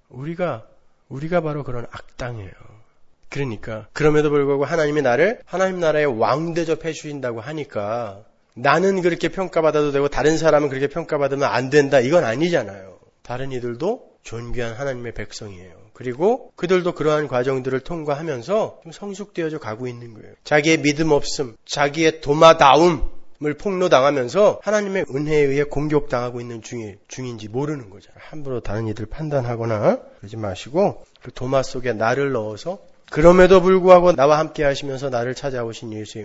우리가 바로 그런 악당이에요. 그러니까 그럼에도 불구하고 하나님이 나를 하나님 나라의 왕 대접해 주신다고 하니까 나는 그렇게 평가받아도 되고 다른 사람은 그렇게 평가받으면 안 된다. 이건 아니잖아요. 다른 이들도 존귀한 하나님의 백성이에요. 그리고 그들도 그러한 과정들을 통과하면서 좀 성숙되어져 가고 있는 거예요. 자기의 믿음 없음, 자기의 도마다움을 폭로당하면서 하나님의 은혜에 의해 공격당하고 있는 중인지 모르는 거잖아요. 함부로 다른 이들 판단하거나 그러지 마시고 그 도마 속에 나를 넣어서 그럼에도 불구하고 나와 함께 하시면서 나를 찾아오신 예수의